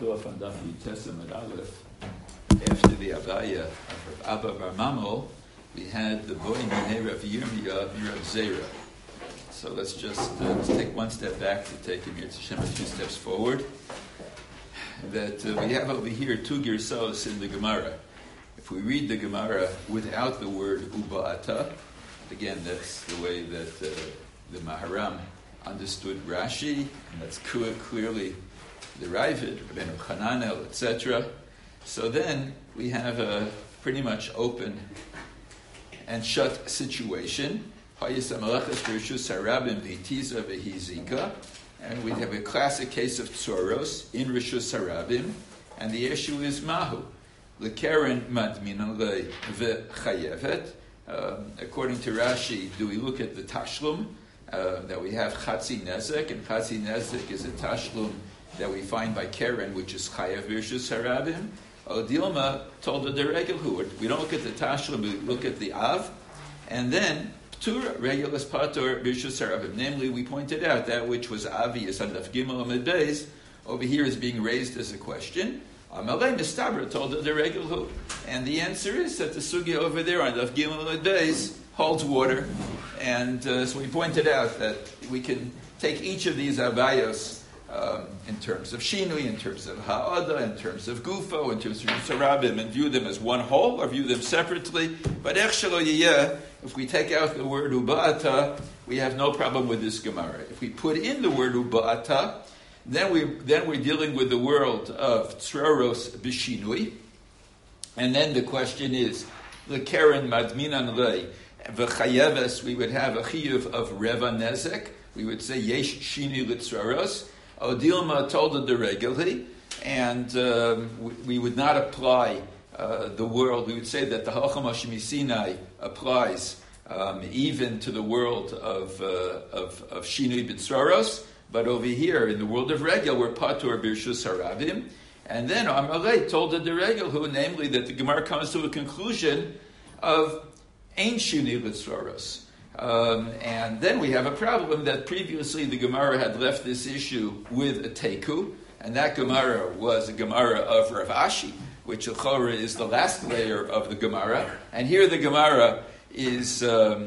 left off on Daf Yitesem at Aleph, after the Avaya of Abba Bar Mamol, we had the boy Minei Rav Yirmiyah Rav Zera. So let's take one step back to take Emir Tzashem a few steps forward. That we have over here two girsos in the Gemara. If we read the Gemara without the word Uba'ata, again, that's the way that the Maharam understood Rashi, and that's clearly the Ravid, Rabbeinu Chananel, etc. So then we have a pretty much open and shut situation. And we have a classic case of Tzoros in Rishus Harabim, and the issue is Mahu. L'keren madminan vechayevet. According to Rashi, do we look at the tashlum that we have Chatzi Nezek, and Chatzi Nezek is a tashlum that we find by Keren, which is Chayev Rishus Harabim. Dilma told the deregel, we don't look at the tashlum, we look at the Av, and then Ptur Regulus Patur Rishus Harabim. Namely, we pointed out that which was obvious on Daf Gimel Amud Beis over here is being raised as a question. Amalei Mistabra told the deregel, and the answer is that the sugya over there on Daf Gimel Amud Beis holds water, and so we pointed out that we can take each of these abayos in terms of Shinui, in terms of Ha'ada, in terms of Gufo, in terms of Sarabim, and view them as one whole, or view them separately. But if we take out the word Uba'ata, we have no problem with this Gemara. If we put in the word Uba'ata, then we're dealing with the world of Tzoros B'Shinui, and then the question is, the Keren Madminan Lei, V'chayeves, we would have a chiyuv of Reva Nezek, we would say Yesh Shini L'Tzoros, Odilma told the deregel, and we would not apply the world. We would say that the Halacham Hashem Sinai applies even to the world of Shinui B'Tzoros, but over here in the world of Regel, we're Patur B'Rishus Harabim. And then Amalei told the deregel, namely that the Gemara comes to a conclusion of Ein Shinui B'Tzoros. And then we have a problem that previously the Gemara had left this issue with a teku, and that Gemara was a Gemara of Rav Ashi, which Achora is the last layer of the Gemara, and here the Gemara is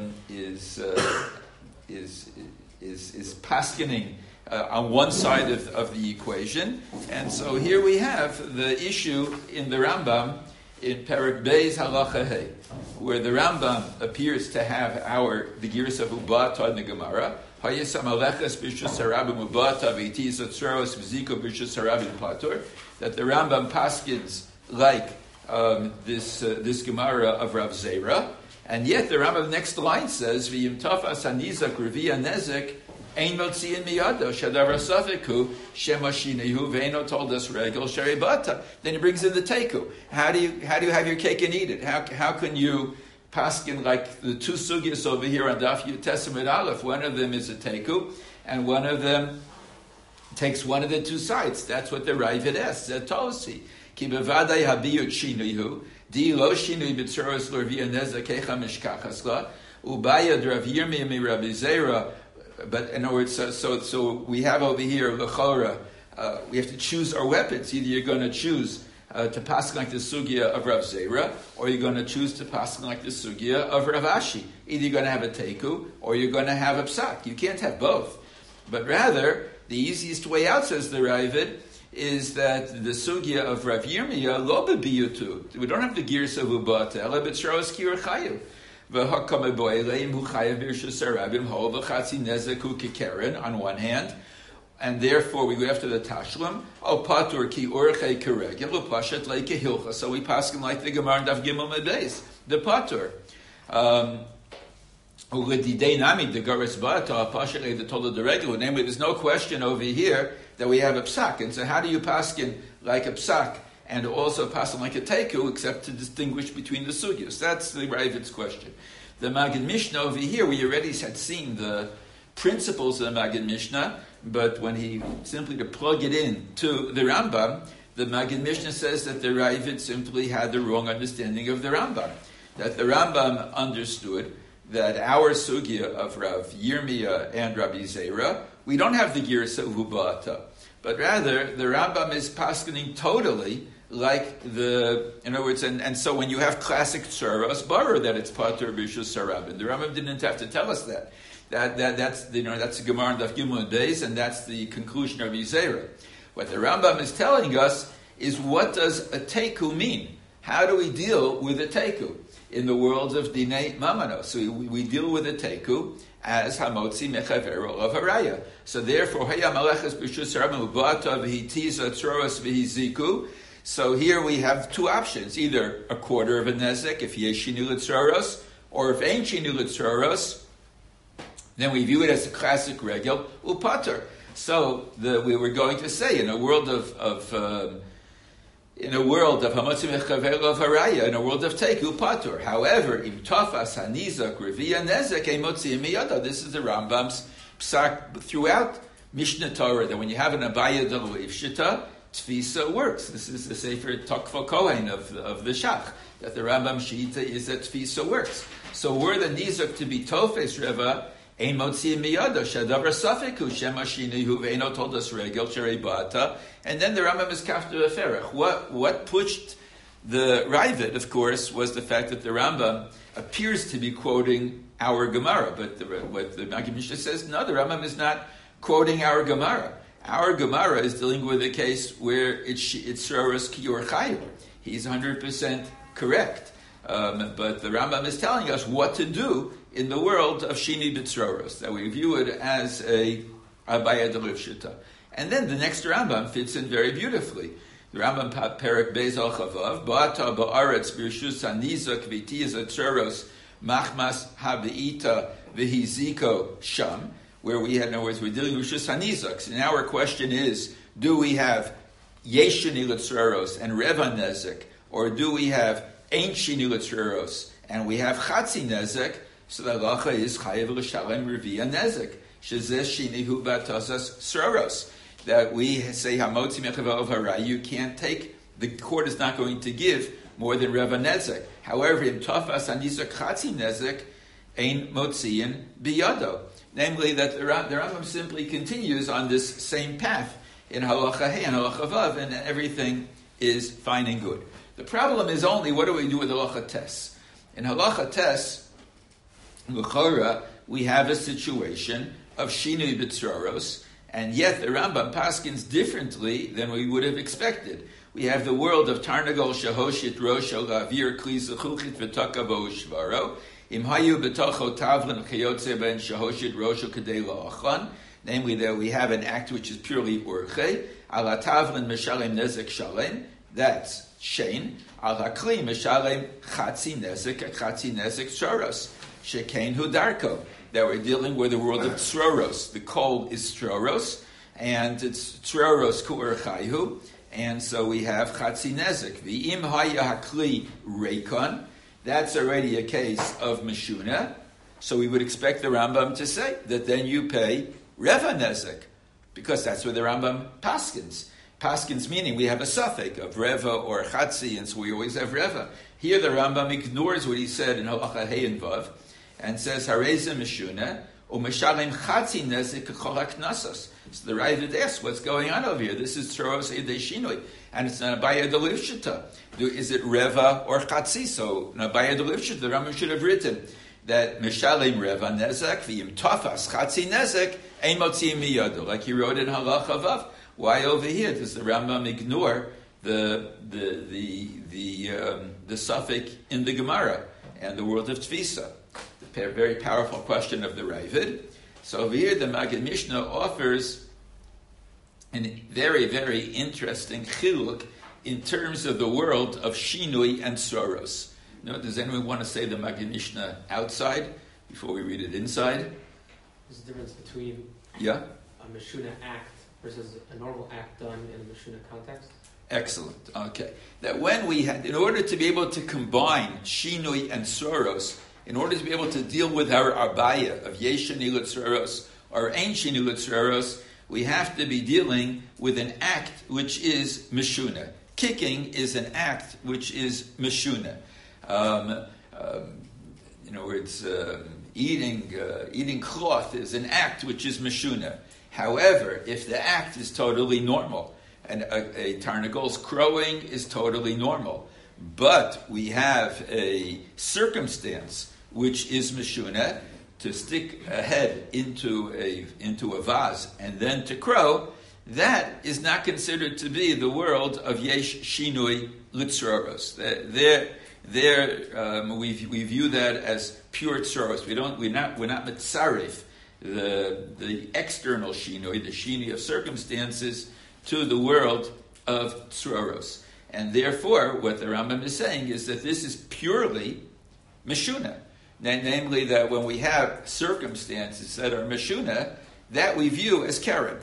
paskening on one side of the equation, and so here we have the issue in the Rambam in Perek Beis Halacha Hey, where the Rambam appears to have the Girs of Ubata in the Gemara. Hayesam Alechas B'Rishus Harabim Ubata V'Itiz Tzoros V'Ziko B'Rishus Harabim Patur. That the Rambam paskins like this Gemara of Rav Zera, and yet the Rambam next line says V'Yim Tafas Hanizak Revia Nezek Ein Motziin Miyado Shadavar Safiku Shema Shinehu Veino told us Regel Sheribata. Then he brings in the teku. How do you have your cake and eat it? How can you paskin like the two sugyas over here on Daf Yitesem at Aleph? One of them is a teku, and one of them takes one of the two sides. That's what the Ravid asks. Tosi Ki bevadai habiyut shinehu di lo shinui b'tzoros l'rvia nezek kecha mishkachasla ubaya d'Rav Yirmiyah mi Rabbi Zera. But in other words, so we have over here l'chora. We have to choose our weapons. Either you're going to choose to pass like the sugya of Rav Zera, or you're going to choose to pass like the sugya of Rav Ashi. Either you're going to have a teku, or you're going to have a psak. You can't have both. But rather, the easiest way out, says the Ravid, is that the sugya of Rav Yirmiyah lo bebiyutu. We don't have the girs of ubata. Ela b'tzros kir chayu. On one hand, and therefore we go after the Tashlim. So we pass him like the Gemara Daf Gimel Medeis, the Patur. Namely, there's no question over here that we have a psak, and so how do you pass him like a psak and also pass him like a teku, except to distinguish between the sugyas? That's the Ravid's question. The Magid Mishnah over here, we already had seen the principles of the Magid Mishnah, but when he simply to plug it in to the Rambam, the Magid Mishnah says that the Ravid simply had the wrong understanding of the Rambam. That the Rambam understood that our sugya of Rav Yirmiyah and Rabbi Zera, we don't have the Girsa Ubata. but rather the Rambam is paskening totally like in other words, and so when you have classic tsuros, borrow that it's pater b'rishus harabim. The Rambam didn't have to tell us that. That's the Gemara in Daf Gimel Beis, and that's the conclusion of Yizera. What the Rambam is telling us is, what does a teku mean? How do we deal with a teku in the world of Dinei Mamano? So we deal with a teku as hamotzi mechavero of haraya. So therefore, haya maleches b'rishus harabim ubata v'hitiza tsuros v'hiziku. So here we have two options: either a quarter of a nezek if yesh shinu l'tsuros, or if ain't shinu l'tsuros, then we view it as a classic regel upater. So we were going to say, in a world of hamatzim echavelo of haraya, in a world of teku pater. However, im tafas hanizak revia nezek emotzi miyada. This is the Rambam's psak throughout Mishnah Torah, that when you have an abaya d'loiv shita, tfisa works. This is the Sefer Tokfa Kohen of the Shach, that the Rambam Shita is that tfisa works. So were the nizak to be tofes reva, ein motzi miyada shadavar safeku shema shinihu ve'eno told us regel sherei bata, and then the Rambam is kafta v'ferach. What pushed the Ravid, of course, was the fact that the Rambam appears to be quoting our Gemara, but what the Maggid Mishnah says, no, the Rambam is not quoting our Gemara. Our Gemara is dealing with a case where it's Tsuros Kiyor Chayu. He's 100% correct. But the Rambam is telling us what to do in the world of Shini B'Tsuros, that we view it as a Abaya D'Liv Shita. And then the next Rambam fits in very beautifully. The Rambam Perek Beis Al Chavav, Ba'ata Ba'aretz B'Rishus HaNizak V'Tiz HaTsuros Machmas HaBe'ita V'Hiziko Sham, where we had, in other words, we're dealing with Rishus HaNizaks. And our question is, do we have Yesh Shini L'Tsuros and Reva Nezek, or do we have Ein Shini L'Tsuros and we have Chatzi Nezek? So the halacha is Chayev L'Shalem Revia Nezek, Shezeh Shini Hu Batasas Tsuros. That we say Hamotzi Mechavel of Harai, you can't take, the court is not going to give more than Reva Nezek. However, in Tafas HaNizak Chatzi Nezek, Ein Motziin Biyado. Namely, that the Rambam simply continues on this same path in Halacha Hey and Halacha Vav, and everything is fine and good. The problem is only, what do we do with Halacha Tes? In Halacha Tes, L'chora, we have a situation of Shinui B'Tsuros, and yet the Rambam paskins differently than we would have expected. We have the world of Tarnagol Shahoshit Rosho Lavir Kli Zechuchit V'Takavo Ushvaro, Im Hayu B'Tocho Tavlin Chayotze Ben Shahoshit Rosho Kadei La'achlan, namely that we have an act which is purely Urche, Ala Tavlin Meshalem Nezek Shalem, that's Shein, Ala Kli Meshalem Chatzi Nezek Tsuros, Shekain Hudarko, that we're dealing with the world of Tsuros. The coal is Tsuros, and it's Tsuros Ku'er and so we have Chatzi Nezek. V'im Haya Hakli Reikon, that's already a case of Meshuna, so we would expect the Rambam to say that then you pay Reva Nezek, because that's where the Rambam paskins. Paskins meaning we have a suffix of Reva or Chatzi, and so we always have Reva. Here the Rambam ignores what he said in Halacha Hey and Vav, and says Hareza Meshuna, or Meshalem Chatzi Nezek K'chol HaKnasos. So the Ravid asks, what's going on over here? This is Tzuros Edei Shinoi, and it's an Abaya D'Liv Shita. Is it Reva or Chatzi? So an Abaya D'Liv Shita, the Rambam should have written that Meshalem Reva Nezek, V'yim Tafas Chatzi Nezek, Ein Motziim Miyado, like he wrote in Halacha Vav. Why over here does the Rambam ignore the suffix in the Gemara and the world of Tfisa? The very powerful question of the Ravid. So over here, the Maggid Mishnah offers a very, very interesting chiluk in terms of the world of Shinui and Tsuros. Now, does anyone want to say the Maggid Mishnah outside before we read it inside? There's a difference between a Meshuna act versus a normal act done in a Meshuna context? Excellent. Okay. That when we had, in order to be able to combine Shinui and Tsuros, in order to be able to deal with our Abaya of Yesh Shini L'Tsuros or Ein Shini L'Tsuros, we have to be dealing with an act which is Meshuna. Kicking is an act which is Meshuna. In other words, eating cloth is an act which is Meshuna. However, if the act is totally normal, and a tarnagel's crowing is totally normal, but we have a circumstance which is meshuna, to stick a head into a vase and then to crow, that is not considered to be the world of yesh shinui litzroros. We view that as pure tzroros. We're not mitzaref the external shinui, the shinui of circumstances, to the world of tzroros. And therefore, what the Rambam is saying is that this is purely meshuna. Namely, that when we have circumstances that are meshuna, that we view as keren.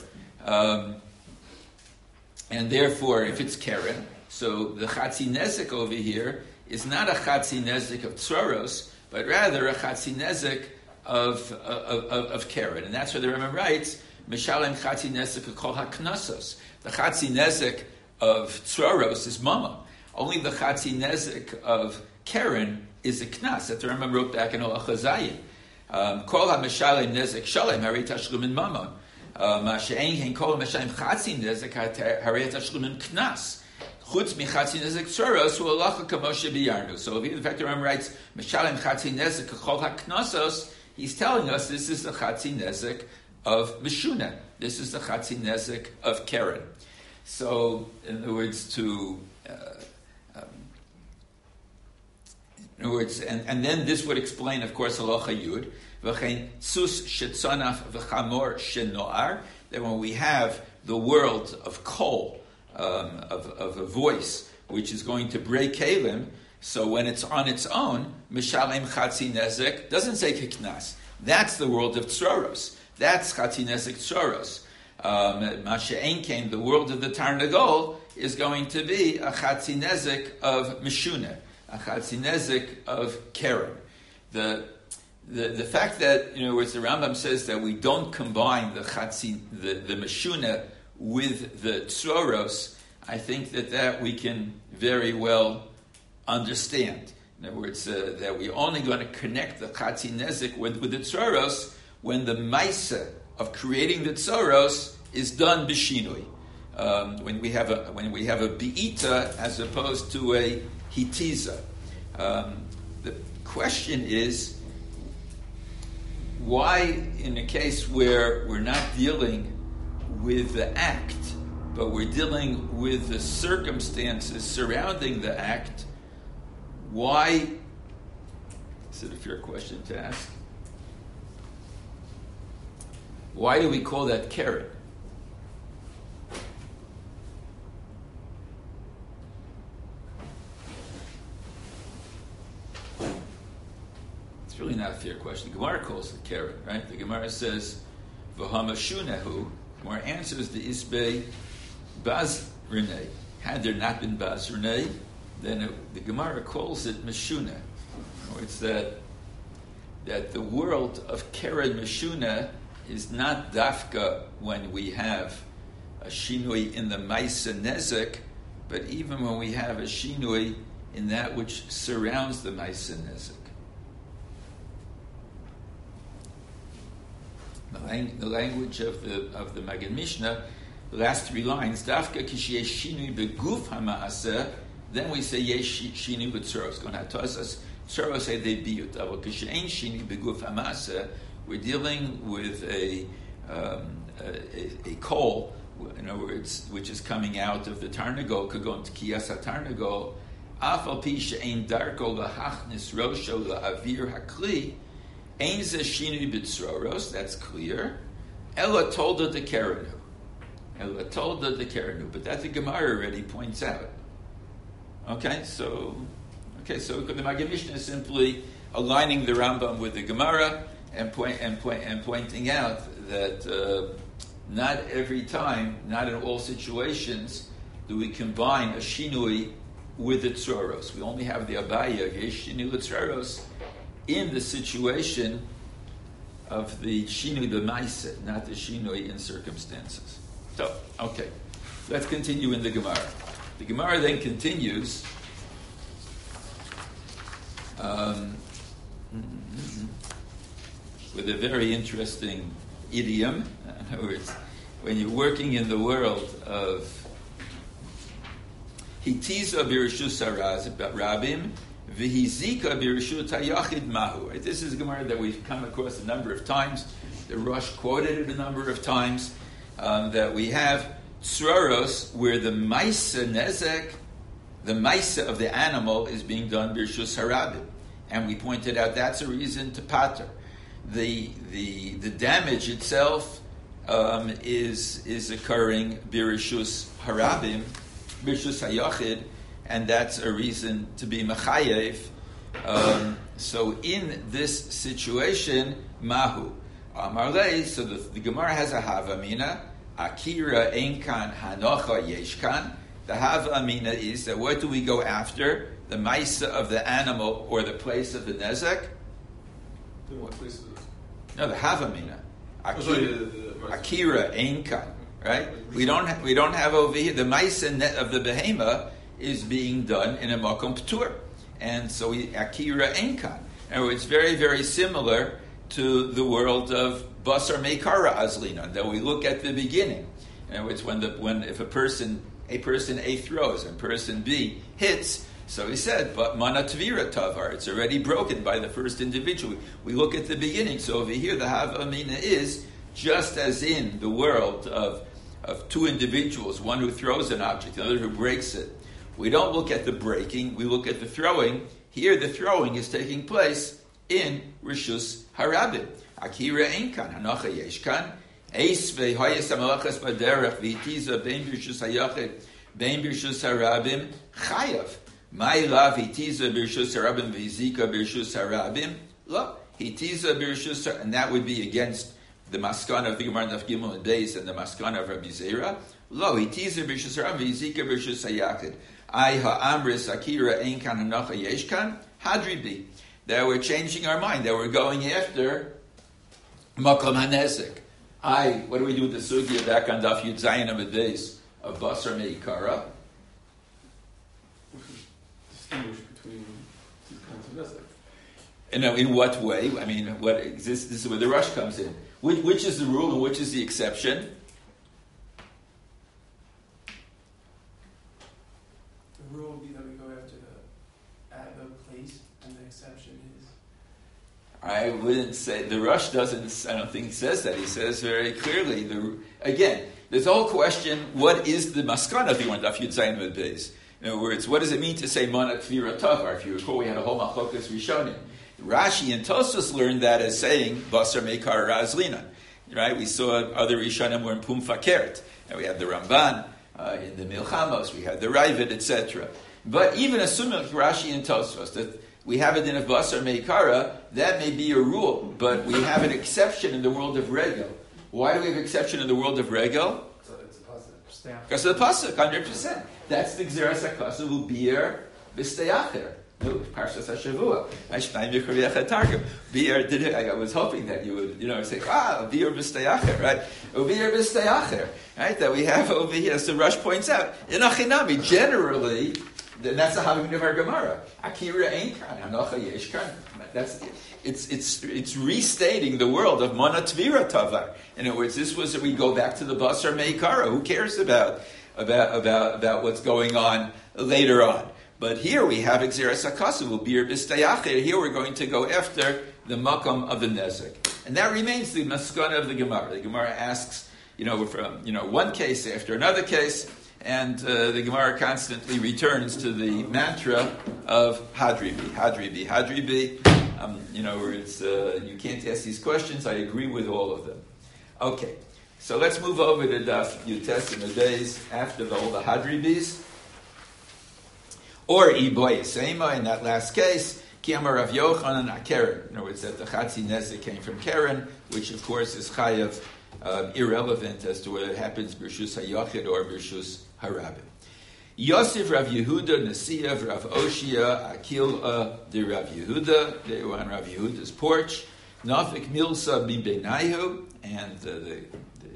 And therefore, if it's keren, so the chatzi nezek over here is not a chatzi nezek of tzroros, but rather a chatzi nezek of keren. And that's where the Rambam writes, Mishalem chatzi nezek kol haknasos. The chatzi nezek of tzroros is mama. Only the chatzi nezek of keren is a knas. That the Rambam wrote back in Halacha Zayin. Kol ha-mishalem nezek shalem harei tashlumin mama. Ma she'ein kein kol ha-mishalem chatzi nezek harei tashlumin knas. Chutz mi chatzi nezek tzroros hu halacha kamo shebiyarnu. So in fact the Rambam writes, Mishalem chatzi nezek kol ha-knasos, he's telling us this is the chatzi nezek of meshuna. This is the chatzi nezek of keren. So, in other words, and then this would explain, of course, halacha yud. V'chein sus shetzanaf v'chamor shenoar. That when we have the world of kol, of a voice which is going to break kalim, so when it's on its own, mishalem chatzi nezek doesn't say kiknas. That's the world of tzroros. That's chatzi nezek tzroros. Masha'en came, the world of the Tarnagol is going to be a chatzi nezek of meshuna, a chatzi nezek of keren. The fact that, where the Rambam says that we don't combine the meshuna with the tzroros, I think that we can very well understand. In other words, that we're only going to connect the chatzi nezek with the tzroros when the maisa of creating the tzoros is done b'shinui. When we have a bi'ita as opposed to a hitiza. The question is, why in a case where we're not dealing with the act, but we're dealing with the circumstances surrounding the act, why, is it a fair question to ask? Why do we call that keren? It's really not a fair question. The Gemara calls it keren, right? The Gemara says, "V'hamashunehu." The Gemara answers the isbei baz renei. Had there not been baz renei, then the Gemara calls it meshuna. It's that the world of keren meshuna is not dafka when we have a shinui in the maisa nezek, but even when we have a shinui in that which surrounds the maisa nezek. The language of the Magen Mishnah, the last three lines, dafka kishiyesh shinui beguf ha'maaseh, then we say yesh shinui b'tzoros. Going to us tzoros say they biyut. Avol kishein shinui beguf ha'maaseh, we're dealing with a coal, in other words, which is coming out of the Tarnagol, kagon tkiyas ha-Tarnagol, afal pi she'ein darko lahachnis rosho la'avir hakli, ein ze shinui b'tzroros, that's clear, ela tolda de kerenu. Ela tolda de kerenu. But that the Gemara already points out. Okay, so the Magen Mishnah is simply aligning the Rambam with the Gemara, and pointing out that not every time, not in all situations, do we combine a shinui with the tzoros. We only have the abaya, yesh shinui l'tzoros, in the situation of the shinui b'maisa, not the shinui in circumstances. So, okay, let's continue in the Gemara. The Gemara then continues. With a very interesting idiom. In other words, when you're working in the world of Hitiza birshus rabim, v'hizika birshut hayachid mahu. This is a Gemara that we've come across a number of times. The Rosh quoted it a number of times. That we have tzraros where the maisa nezek, the maisa of the animal is being done birshus harabim, and we pointed out that's a reason to pater. The damage itself is occurring birshus harabim, birshus hayachid, and that's a reason to be mechayev. So in this situation, mahu amarlei. So the Gemara has a havamina. Akira einkan hanocha yeshkan. The havamina is that what do we go after? The maisa of the animal or the place of the nezek? No, the havamina. Akira einkan. Right? We don't have over here the maisa of the behema is being done in a makom ptur, and so akira einkan. And it's very, very similar to the world of basar meikara azlina that we look at the beginning. And it's when if a person A throws and person B hits. So he said, but mana tvira tavar, it's already broken by the first individual. We look at the beginning. So over here, the havamina is just as in the world of two individuals, one who throws an object, the other who breaks it. We don't look at the breaking, we look at the throwing. Here, the throwing is taking place in Rishus Harabim. Akira Einkan, Hanocha Yeshkan, Eis ve'hoyes hamalachas baderech v'itiza bein Rishus Hayachid, bein Rishus Harabim, Chayav. Ma'ila v'itiza b'Rishus Harabim v'izika b'Rishus Harabim, lo. Hitiza b'Rishus, and that would be against the maskana of the Gemara Daf Gimel and Beis and the maskana of Rabbi Zera. Lo, hitiza b'Rishus Harabim v'izika b'Rishus Hayachid. Ay ha'amris akira einkan hanocha yeshkan hadribi. That we're changing our mind. That we're going after makom hanesek. What do we do with the sugya back on Daf Yud Zayin Amud Beis of basar meikara? Distinguish between these kinds of nesek. In what way? I mean, what exists? This is where the rush comes in. Which is the rule and which is the exception? The rule would be that we go after the place, and the exception is. I wouldn't say the rush doesn't. I don't think he says that. He says very clearly. Again, there's a whole question: what is the maskana if you want Daf Yud Zayin Amud Beis? In other words, what does it mean to say mana tvira tavar? If you recall, we had a whole machlokas rishonim. Rashi and Tosfos learned that as saying basar meikar razlina. Right? We saw other rishonim were in pum fakert, and we had the Ramban in the Milchamos. We had the Ravid, etc. But even assuming like Rashi and Tosfos that we have it in a basar meikara, that may be a rule, but we have an exception in the world of regel. Why do we have exception in the world of regel? Because of the pasuk, 100%. That's the Gzeras HaKasav U'Bi'er B'Steyacher. Parshas HaShavua. I was hoping that you would, say, U'Bi'er B'Steyacher, right? U'Bi'er B'Steyacher, right? That we have over here, as the Rush points out. In Achinami, generally, that's the Havamina of our Gemara. Akira Einkan, Hanocha Yeshkan. It's restating the world of Mana Tvira Tavar. In other words, this was we go back to the Basar Meikara. Who cares about what's going on later on? But here we have Gzeras HaKasav U'Bi'er B'Steyacher. Here we're going to go after the Makam of the Nezek, and that remains the maskana of the Gemara. The Gemara asks, from one case after another case. And the Gemara constantly returns to the mantra of Hadribi. Where it's you can't ask these questions. I agree with all of them. Okay, so let's move over to Daf Yutes in the days after all the Hadribis. Or Iboy Seima in that last case, Kiyama Rav Yochanan Akeren. In other words, that the Chatzi Nezek came from Keren, which of course is Chayav irrelevant as to whether it happens B'Rishus HaYachid or B'Rishus Harabim. Yosef Rav Yehuda Nesiav Rav Oshia Akil de Rav Yehuda. They were on Rav Yehuda's porch. Nafik Milsa Bibenayu, and the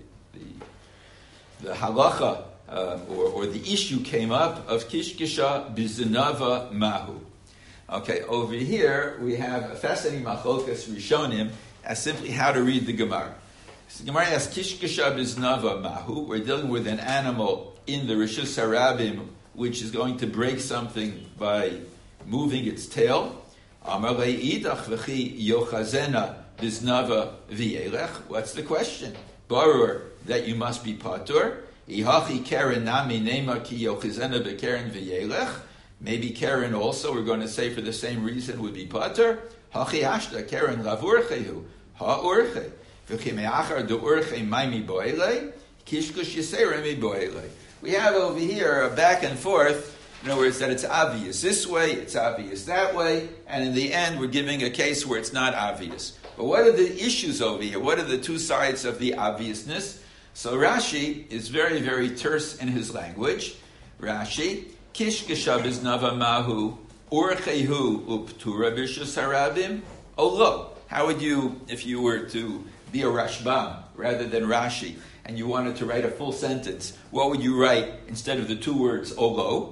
halacha or the issue came up of Kishkisha Bizinava Mahu. Okay, over here we have a fascinating machlokes rishonim as simply how to read the Gemara. So Gemara asks, Kishkasha biznava mahu. We're dealing with an animal in the Rishus Harabim, which is going to break something by moving its tail. Amar le'idach v'chi yochazena biznava v'yelech. What's the question? Barur, that you must be patur. Ihachi keren nami nema ki yochazena b'keren v'yelech. Maybe keren also, we're going to say for the same reason, would be patur. Hachi hashta keren lavurchehu ha'urche. V'chi me'achar du'urche maimi bo'elei. Kishkush yisera mi bo'elei. We have over here a back and forth. In other words, that it's obvious this way, it's obvious that way, and in the end, we're giving a case where it's not obvious. But what are the issues over here? What are the two sides of the obviousness? So Rashi is very, very terse in his language. Rashi, Kishkasha biznava mahu urchehu uptura b'rishus harabim. Oh, look, how would you, if you were to be a Rashbam rather than Rashi, and you wanted to write a full sentence, what would you write instead of the two words olo?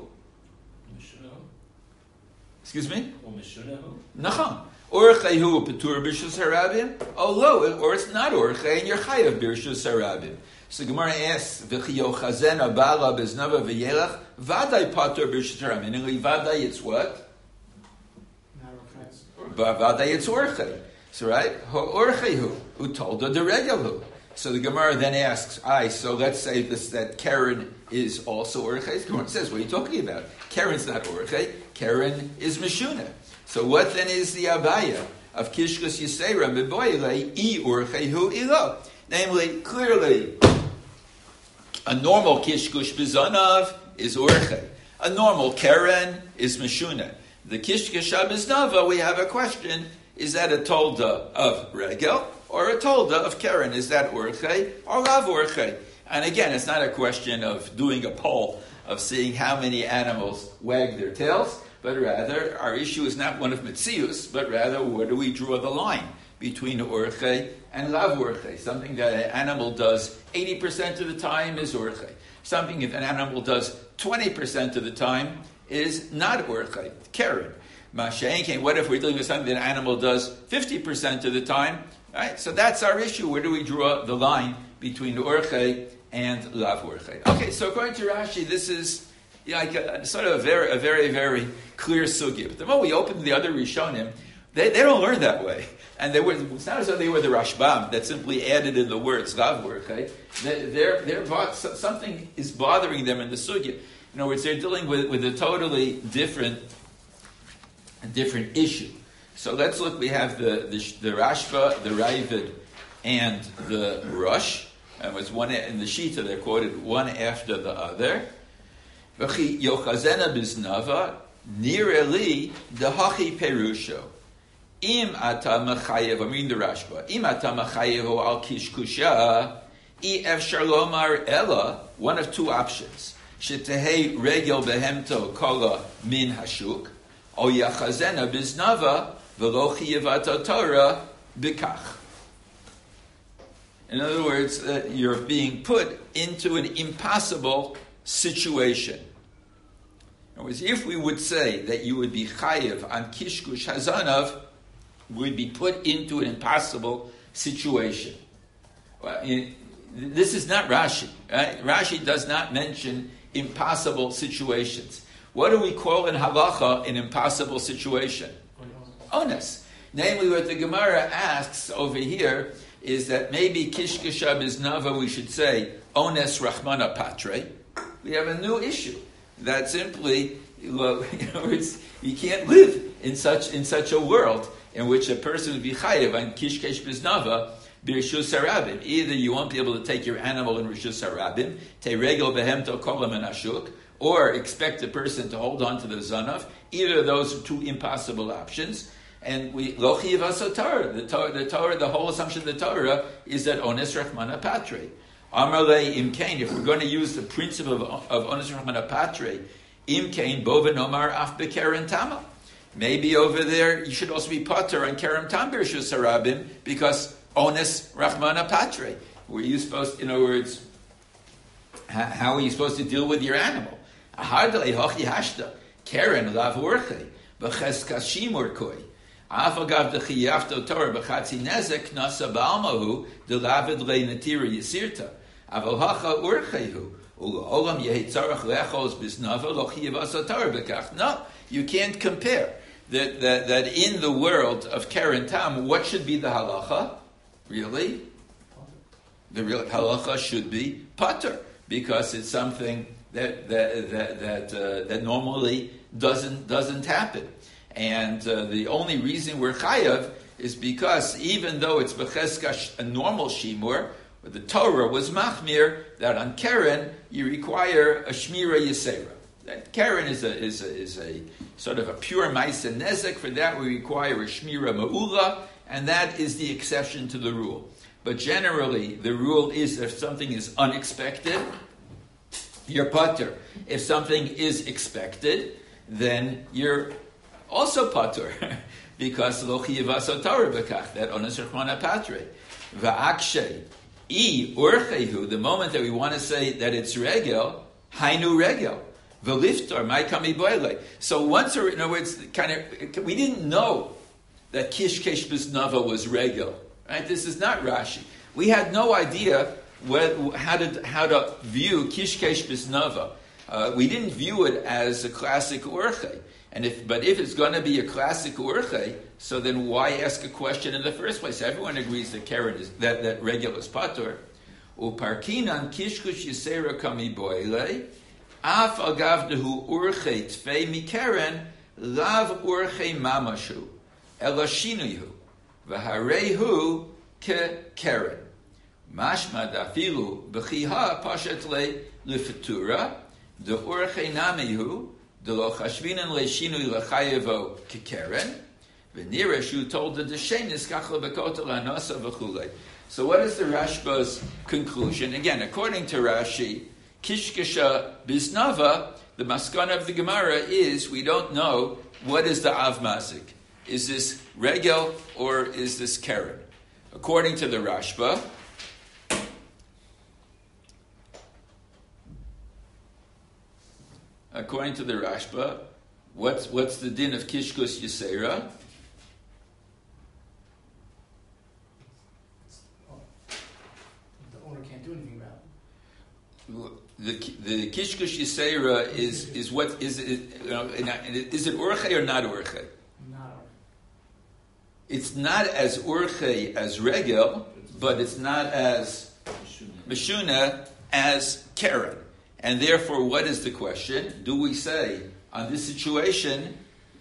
Excuse me? Nacham. Orchehu petur b'rishus harabim. Olo, or it's not orche, and you're chayav b'rishus harabim. So Gemara asks, v'chiyochazen abala biznava v'yelach vaday patur b'rishus harabim. Meaning vaday it's what? Vaday it's orche. So right, orchehu utolda deregalu. So the Gemara then asks, so let's say this that Karen is also Orche. The Gemara says, what are you talking about? Karen's not Orche. Karen is Meshuna. So what then is the Abaya of Kishkus Yisera Meboyle I Orchehu Ilo? Namely, clearly, a normal Kishkush Bizanav is Orche. A normal Karen is Meshuna. The Kishkush Biznava, we have a question, is that a tolda of Regel? Or a tolda of Karen, is that Urche or Lav Urche? And again, it's not a question of doing a poll of seeing how many animals wag their tails, but rather our issue is not one of Metzius, but rather where do we draw the line between Urche and Lav Urche? Something that an animal does 80% of the time is Urche. Something if an animal does 20% of the time is not Urche, Karen. Masha'enkein, what if we're dealing with something that an animal does 50% of the time? Right? So that's our issue. Where do we draw the line between Orche and Lav Orche? Okay, so according to Rashi, this is like sort of a very, very clear sugya. But the moment we open the other Rishonim, they don't learn that way. And it's not as though they were the Rashbam that simply added in the words Lav Orche. Something is bothering them in the sugya. In other words, they're dealing with a totally different issue. So let's look. We have the Rashba, the Ravid, and the Rush. And was one in the Shita. They're quoted one after the other. V'chi yochazena biznava nireli dehachi perusho. Im ata mechayev. I mean the Rashba. Im ata mechayev al kishkusha. I efshar lomar ella. One of two options. Shetehei regel behemto kola min hashuk. O yachazena biznava. In other words, you're being put into an impossible situation. In other words, if we would say that you would be chayiv on kishkush hazanav, we'd be put into an impossible situation. Well, this is not Rashi. Right? Rashi does not mention impossible situations. What do we call in halacha an impossible situation? Ones. Namely, what the Gemara asks over here is that maybe Kishkasha Biznava we should say Ones Rahmana Patre. We have a new issue that simply you can't live in such a world in which a person would be chayiv on Kishkesh Biznava B'Rishus Harabim. Either you won't be able to take your animal in Rishus Harabim, Teregel Behemto Kolam and Ashuk, or expect a person to hold on to the Zanav. Either of those are two impossible options. And we lochi v'asotara. The Torah, the whole assumption of the Torah is that ones rachmana patre. Amarle imkain. If we're going to use the principle of ones rachmana patre, imkain bova nomar af bekeren tama. Maybe over there you should also be pater on kerem tam b'rishus harabim because ones rachmana patre. Were you supposed? In other words, how are you supposed to deal with your animal? Ahardle hochi hashta keren lav urche b'ches kashim urkoi. Afagav the chiyafto Torah b'chatzi nezek nasa ba'almahu delavid le'natira yisirta. Avohacha urchehu u'olam yehi tzarach lechos bisnava lo chiyavasa Torah b'kach. No, you can't compare. That in the world of Keren Tam, what should be the halacha? Really? The real halacha should be pater, because it's something that normally doesn't happen. And the only reason we're chayav is because even though it's b'cheska a normal shimur, the Torah was machmir that on Keren you require a shmira yisera. That Keren is a sort of a pure ma'isa nezek. For that we require a shmira ma'ula, and that is the exception to the rule. But generally, the rule is if something is unexpected, you're pater. If something is expected, then you're also pater, because lo chiyavas Torah b'kach, that onas rachmana patre. Va'akshay I urchehu, the moment that we want to say that it's regel, hainu regel. V'liftar, my kami boile. So once, in other words, we didn't know that kishkesh biznava was regel. Right? This is not Rashi. We had no idea how to view kishkesh biznava. We didn't view it as a classic urche. But if it's going to be a classic urche, so then why ask a question in the first place? Everyone agrees that Keren is that regel is patur. Uparkinan kishkush yisera kami boile. Af agavdehu urche tfei mikeren lav urche mamashu elashinuhu v'harehu ke Keren mashma dafilu b'chiha pashet le lefetura de urche namihu de lo chashvinan leishinui lechayevo ke Keren v'nireshu told the deshenis kachla bekotel anasa v'chulei. So what is the Rashba's conclusion? Again, according to Rashi, Kishkesha Biznava, the maskana of the Gemara is, we don't know what is the Av Mazik. Is this Regel or is this Keren? According to the Rashba, what's the din of Kishkus Yisera? The owner can't do anything about it. The kishkush yisera is what is it? Is it urche or not urche? Not urche. It's not as urche as regel, but it's not as meshuna as Keren. And therefore, what is the question? Do we say on this situation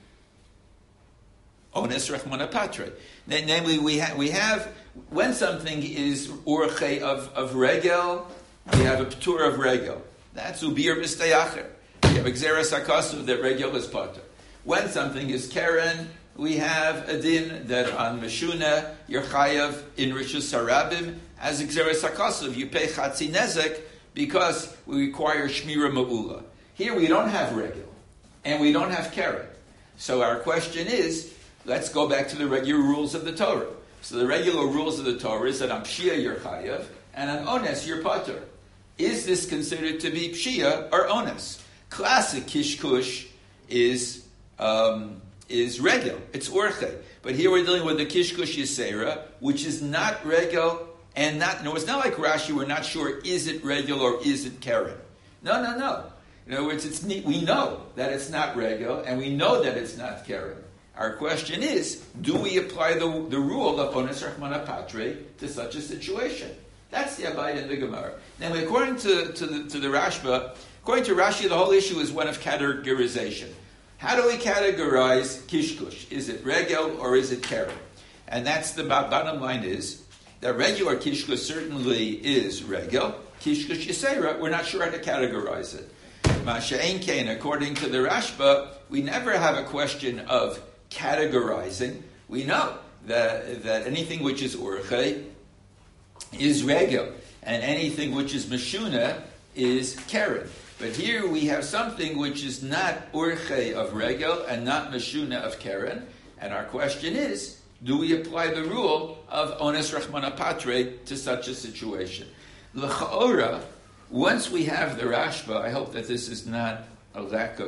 ones rachmana patre? Namely, we have when something is urche of regel. We have a p'tur of regel. That's ubir b'stayacher. We have exeras hakasu that regel is pater. When something is Keren, we have a din that on meshuna you're chayav in rishus harabim as exeras hakasu. You pay chatzi nezek because we require shmira ma'ula. Here we don't have regel and we don't have Keren. So our question is, let's go back to the regular rules of the Torah. So the regular rules of the Torah is that on pshia you're chayav and on ones you're pater. Is this considered to be pshia or ones? Classic kishkush is regel. It's urche. But here we're dealing with the kishkush yisera, which is not regel and not. No, it's not like Rashi. We're not sure is it regel or is it Keren. No. In other words, we know that it's not regel and we know that it's not Keren. Our question is, do we apply the rule of ones rachmana patre to such a situation? That's the abide in the Gemara. Now, according to the Rashba, according to Rashi, the whole issue is one of categorization. How do we categorize kishkush? Is it regel or is it Keren? And that's the bottom line is that regular kishkush certainly is regel. Kishkush yisera, we're not sure how to categorize it. Masha'en kain, according to the Rashba, we never have a question of categorizing. We know that anything which is urche is regel, and anything which is meshuna is Keren. But here we have something which is not urche of regel and not meshuna of Keren, and our question is, do we apply the rule of ones rachmana patre to such a situation? L'cha'ora, once we have the Rashba, I hope that this is not a lack of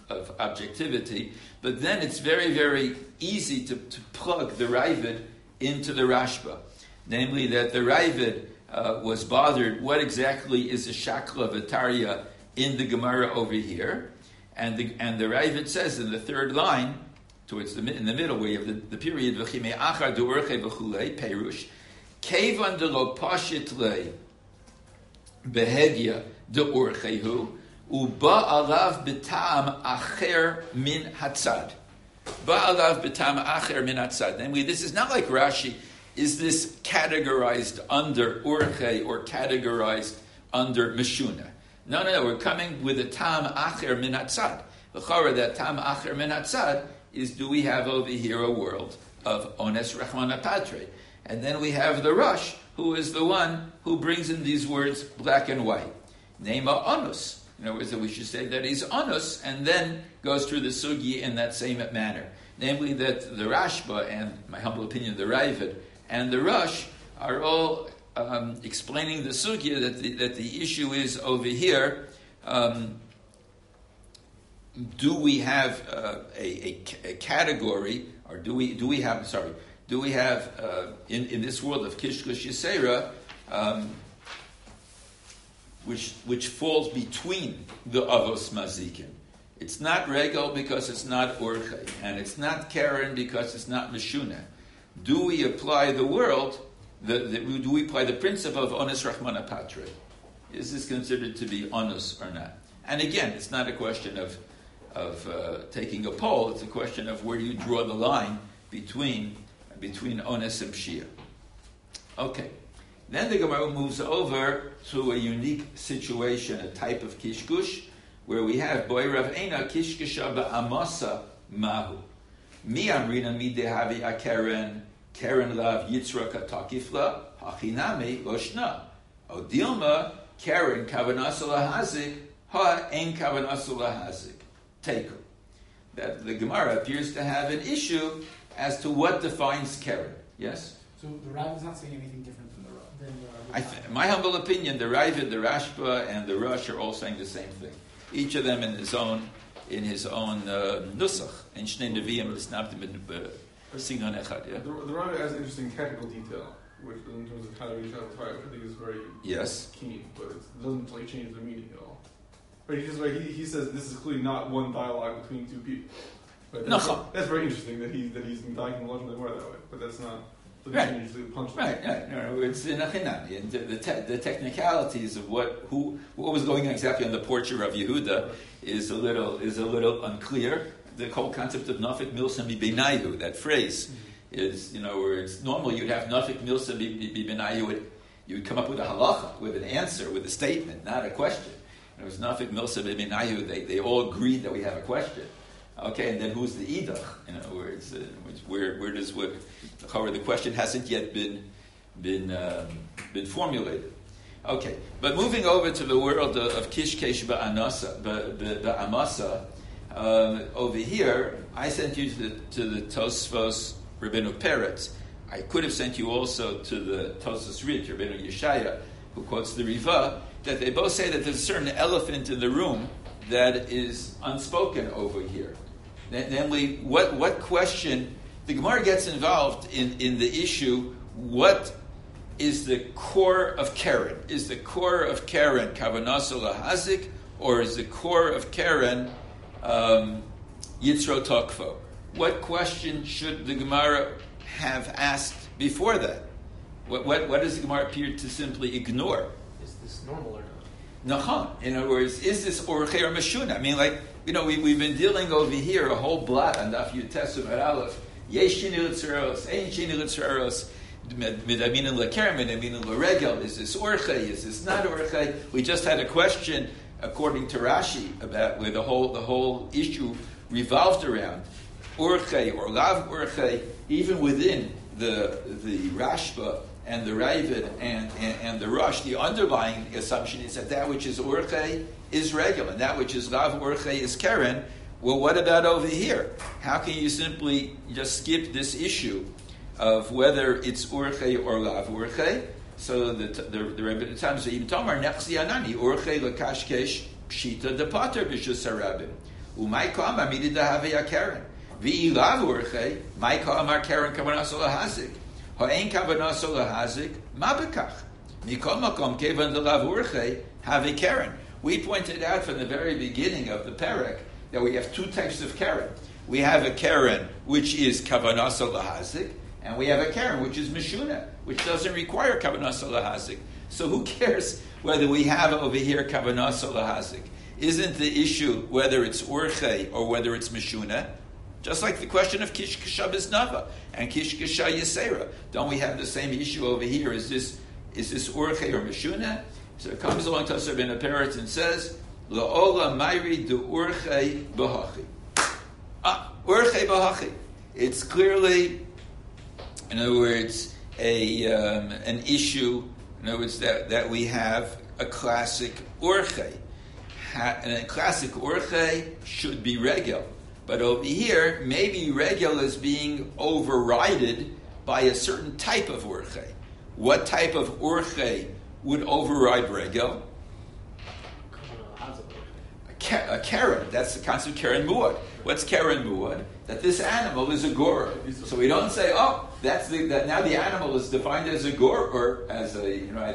of objectivity. But then it's very, very easy to plug the Ravid into the Rashba. Namely, that the Ravid was bothered, what exactly is a shakla v'tarya in the Gemara over here? And the Ravid says in the third line, towards in the middle where you have the period, v'chimei achar du'urche v'chulei, perush, kevan de lo pashit le behedya du'urchehu, uba alav b'tam acher min hatzad. Ba'alav b'tam acher min hatzad. Namely, this is not like Rashi. Is this categorized under urche or categorized under meshuna? No, we're coming with a tam acher min hatzad. L'chara, that tam acher min hatzad is, do we have over here a world of ones rachmana patre? And then we have the Rosh, who is the one who brings in these words black and white. Nema onus. In other words, that we should say that he's onus, and then goes through the sugi in that same manner. Namely, that the Rashba, and my humble opinion, the Ravid, and the Rosh are all explaining the sugya that the issue is over here. Do we have a category, or do we have in this world of Kishkush Yisera, which falls between the Avos Mazikin? It's not Regal because it's not Urche, and it's not Karen because it's not Meshuna. Do we apply the world? Do we apply the principle of onus rachmana patre? Is this considered to be onus or not? And again, it's not a question of taking a poll. It's a question of where do you draw the line between onus and pshia. Okay. Then the Gemara moves over to a unique situation, a type of kishkush, where we have boy Rav Eina kishkusha ba'amasa mahu. Mi amrina mi dehavi akeren keren lav yitzra katakifla hachinami loshna. Odilma keren kavanasa lahazik ha ein kavanasa lahazik. Teku. That the Gemara appears to have an issue as to what defines keren. Yes? So the Rav is not saying anything different than the my humble opinion, the Ravid, the Rashba, and the Rosh are all saying the same thing. Each of them in his own nusach. In Shnei Nevi'im l'snabdim b'sigon echad. Yeah. The Ravid has an interesting technical detail, which in terms of how to reach out the fire, which I think is very keen, but it doesn't change the meaning at all. But he says this is clearly not one dialogue between two people. But that's very interesting that he's dialoguing the Lashon Gemara that way. But that's not. Right. No, it's in a chinami, and the technicalities of what was going on exactly on the porch of Rav Yehuda is a little unclear. The whole concept of nafik milsa bibenayu, that phrase, is where it's normally you'd have nafik milsa bibenayu, you would come up with a halacha, with an answer, with a statement, not a question. And it was nafik milsa bibenayu. They all agreed that we have a question. Okay, and then who's the idach? Where does the question hasn't yet been formulated. Okay, but moving over to the world of kishkesh ba'amasa, over here, I sent you to the Tosfos Rabbeinu Peretz. I could have sent you also to the Tosfos Rit, Rabbeinu Yeshaya, who quotes the Riva, that they both say that there's a certain elephant in the room that is unspoken over here. Namely, what question, the Gemara gets involved in the issue, what is the core of Keren? Is the core of Keren Kavanasa Lahazik, or is the core of Keren Yitzro Tokfo? What question should the Gemara have asked before that? What does the Gemara appear to simply ignore? Is this normal or not? Nachon. In other words, is this Orche or Meshuna? I mean, we've been dealing over here a whole blot on Daf Yud Amud Aleph. Yesh shini l'tzeros, ein shini l'tzeros, midaminin l'kerem, midaminin l'regel. Is this Orche? Is this not Orche? We just had a question, according to Rashi, about where the whole issue revolved around Orche or Lav Orche, even within the Rashba and the Ravid and the Rosh. The underlying assumption is that which is Orche is regular, and that which is Lav Orche is Keren. Well, what about over here? How can you simply just skip this issue of whether it's Orche or Lav Orche? So the Rebbe says, "Yim Tomar Nechzi Anani Orche LaKashkesh Pshita DePater B'Shus Harabim U'may ka'amar midida havei keren. V'ilav urchei, may ka'amar keren kavanas olahazik. Ha'ein kavanas olahazik, ma bekach. Mikol makom kevan delav urchei havei keren. We pointed out from the very beginning of the perek that we have two types of keren. We have a keren which is kavanas olahazik, and we have a keren which is meshuna, which doesn't require kavanas olahazik. So who cares whether we have over here kavanas olahazik? Isn't the issue whether it's urchei or whether it's meshuna? Just like the question of kishkasha biznava and kishkasha yisera. Don't we have the same issue over here? Is this urchei or meshuna? So it comes along to us in a parrot and says, La'ola mayri du urchei b'hachi. Urchei b'hachi. It's clearly, in other words, an issue, in other words, that we have a classic urchei. And a classic urchei should be regel. But over here, maybe regel is being overridden by a certain type of urchei. What type of urchei would override regel? A keren. That's the concept of keren muad. What's keren muad? That this animal is a gor. So we don't say, oh, that now the animal is defined as a gor or as a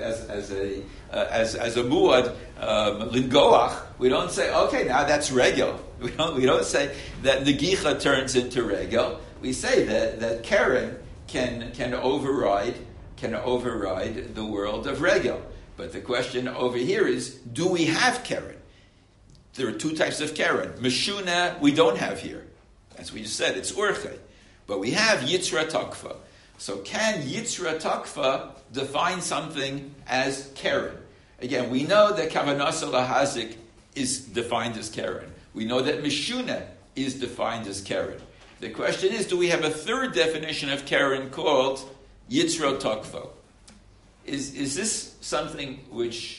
muad lingoach. We don't say, okay, now that's regel. We don't say that negicha turns into regel. We say that keren can override the world of regel. But the question over here is, do we have keren? There are two types of keren. Meshuna, we don't have here. As we just said, it's urchei. But we have yitzra takfa. So can yitzra takfa define something as keren? Again, we know that kavanasa lahazik is defined as keren. We know that meshuna is defined as keren. The question is, do we have a third definition of keren called yitzra takfa? Is this something which,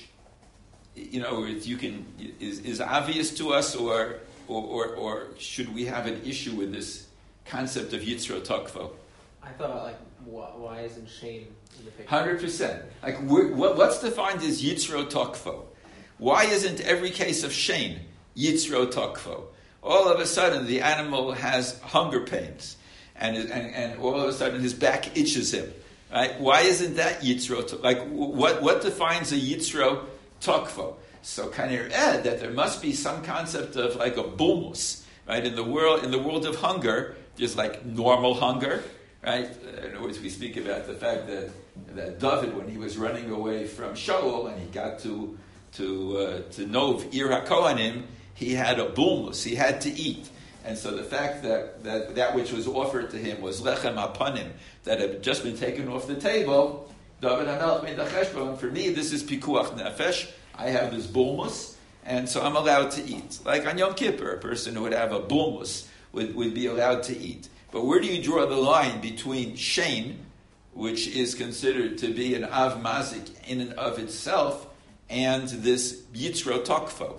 is obvious to us, or should we have an issue with this concept of yitzra takfa? I thought, why isn't shame in the picture? 100%. What's defined as yitzra takfa? Why isn't every case of shame yitzra takfa? All of a sudden, the animal has hunger pains, and all of a sudden his back itches him. Right? Why isn't that yitzro? What defines a yitzro takfo? So kanir ed that there must be some concept of like a bulmus, right? In the world of hunger, there's like normal hunger, right? In other words, we speak about the fact that David, when he was running away from Shaul and he got to Nov Ir HaKohanim, he had a bulmus, he had to eat. And so the fact that which was offered to him was lechem hapanim, that had just been taken off the table, David HaMelech made the cheshbon. For me, this is pikuach nefesh. I have this bulmus, and so I'm allowed to eat. Like on Yom Kippur, a person who would have a bulmus would be allowed to eat. But where do you draw the line between shein, which is considered to be an av mazik in and of itself, and this yitzro takfo?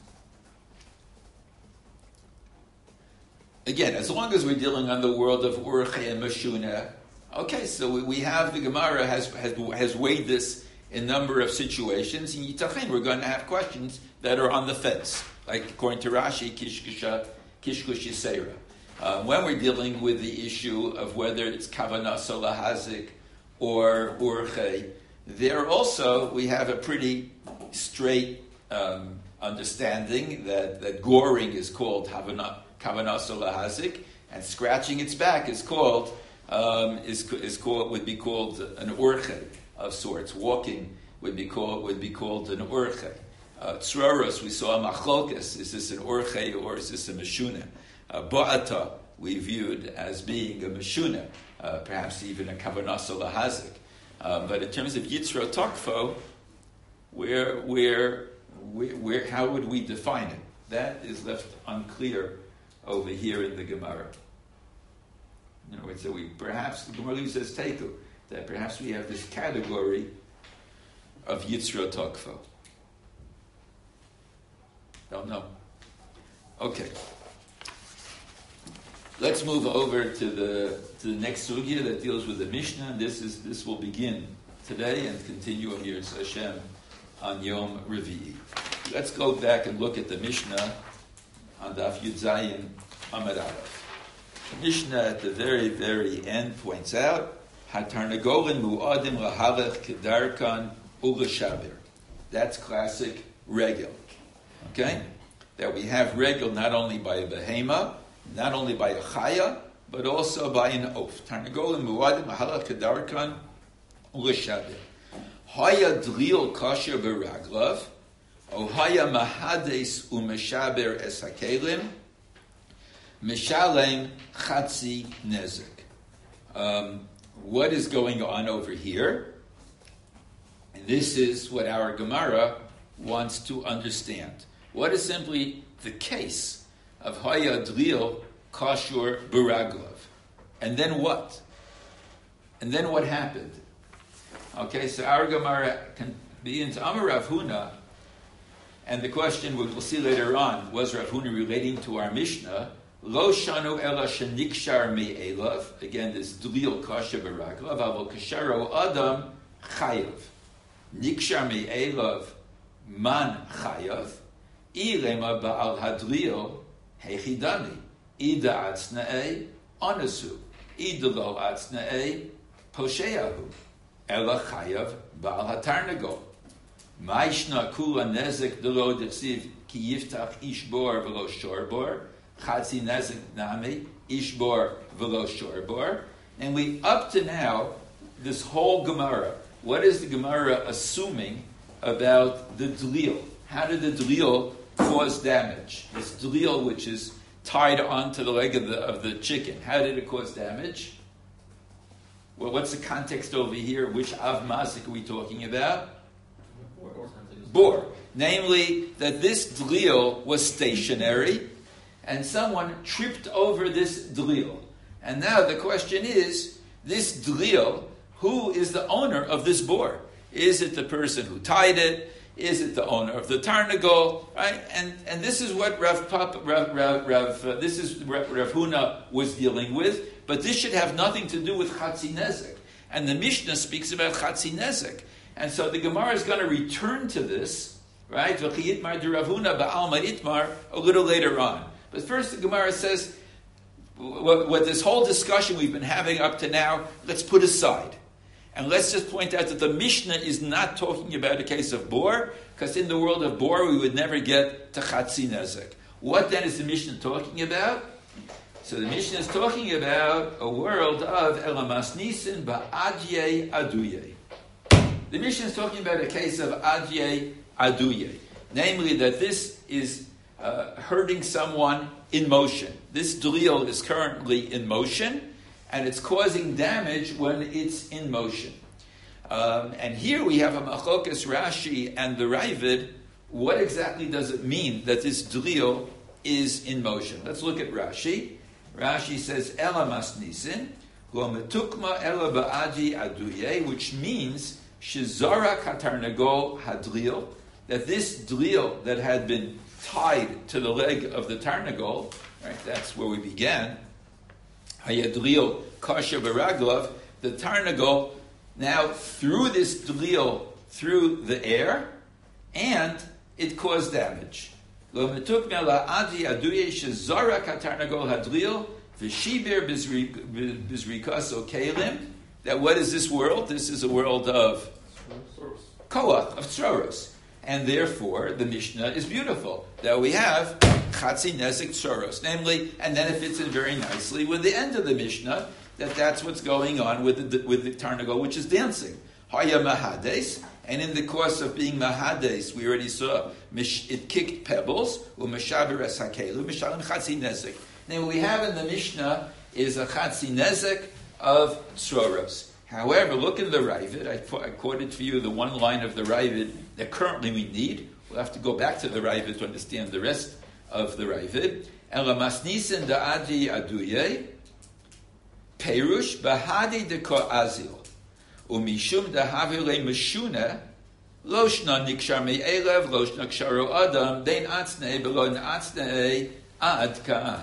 Again, as long as we're dealing on the world of urchei and meshuna, okay, so we have, the Gemara has weighed this in a number of situations. In Yitachin, we're going to have questions that are on the fence, like according to Rashi, kishkush yisera. When we're dealing with the issue of whether it's kavanah lahazik or urchei, there also we have a pretty straight understanding that goring is called kavanah lahazik, and scratching its back is called would be called an urchei of sorts. Walking would be called an urchei. Tzroros, we saw a machlokas. Is this an urchei or is this a meshuna? Ba'ata we viewed as being a meshuna, perhaps even a kavanah lahazik. But in terms of yitzro takfo, where how would we define it? That is left unclear over here in the Gemara. In other words, so perhaps the Gemara says Teiku, that perhaps we have this category of Yitzra Takfa. Don't know. Okay. Let's move over to the next sugya that deals with the Mishnah, and this will begin today and continue on Yirz Hashem on Yom Revi'i. Let's go back and look at the Mishnah on Daf Yud Zayin Amud Aleph. Mishnah at the very, very end points out, Hatarnagolin mu'adim lahalech kedarkan u'l'shabir. That's classic regel. Okay? That we have regel not only by a behema, not only by a chaya, but also by an oaf. Tarnagolin mu'adim lahalech kedarkan u'l'shabir. Haya dril kasher beraglav, o haya mahades u'meshaber es hakelim, mishalem chatzi nezik. What is going on over here? And this is what our Gemara wants to understand. What is simply the case of haya dril kasher beraglav? And then what? And then what happened? Okay, so our Gemara can be into Amar Rav Huna, and the question we'll see later on, was Rav Huna relating to our Mishnah? Lo shanu ela shenikshar me'elav. Again, this dril kasher beraglav. Avol kasharo adam chayav. Nikshar me'elav man chayav. Ilema ba'al hadril hechidani. Ida atzna'e onasu. Ida lo atzna'e posheyahu. Ela chayav ba'al hatarnagol. Ma'ishna kula nezek delo dechsiv ki yiftach ishbor v'lo shorbor. Chatzi nezek nami ishbor v'lo shorbor. And we, up to now, this whole Gemara, what is the Gemara assuming about the dlil? How did the dlil cause damage? This dlil, which is tied onto the leg of the chicken, how did it cause damage? Well, what's the context over here? Which Av Mazik are we talking about? Bor. Namely, that this dlil was stationary, and someone tripped over this dlil. And now the question is, this dlil, who is the owner of this bor? Is it the person who tied it? Is it the owner of the tarnagol? Right? And this is what Rav Huna was dealing with. But this should have nothing to do with chatzi nezek. And the Mishnah speaks about chatzi nezek. And so the Gemara is going to return to this, right? V'chiyitmar de Rav Huna ba'alma itmar, a little later on. But first the Gemara says, what this whole discussion we've been having up to now, let's put aside. And let's just point out that the Mishnah is not talking about a case of bor, because in the world of bor we would never get to chatzi nezek. What then is the Mishnah talking about? So the Mishnah is talking about a world of elamas nisin ba'adye aduye. The Mishnah is talking about a case of adye aduye. Namely that this is hurting someone in motion. This dlil is currently in motion, and it's causing damage when it's in motion. And here we have a machokas Rashi and the Ravid. What exactly does it mean that this dlil is in motion? Let's look at Rashi. Rashi says, Ela masnisin, lo metukma ela ba'adi aduye, which means, shizara katarnagol hadril, that this dlil that had been tied to the leg of the tarnagol, right, that's where we began, hayadril kasher beraglav, the tarnagol now threw this dlil through the air, and it caused damage. Lo metukma la'adi aduye shizara katarnagol hadril v'shibir bizrikaso kelim. That what is this world? This is a world of koach, of tzoros. And therefore, the Mishnah is beautiful. That we have chatzi nezek tzoros. Namely, and then it fits in very nicely with the end of the Mishnah, that's what's going on with the tarnagol, which is dancing. Haya mahades. And in the course of being mahades, we already saw it kicked pebbles. U'meshaber es hakelu, mishalem chatzi nezek. Now, what we have in the Mishnah is a chatzi nezek of tzoros. However, look in the Ravid. I quoted for you the one line of the Ravid that currently we need. We'll have to go back to the Ravid to understand the rest of the Ravid. Ela masnisen da'adi aduye, perush bahadi deko azil, umishum dahavile meshuna, loshna nikshar me'elev, loshna ksharo adam, dein atznei below atznei ad ka'an.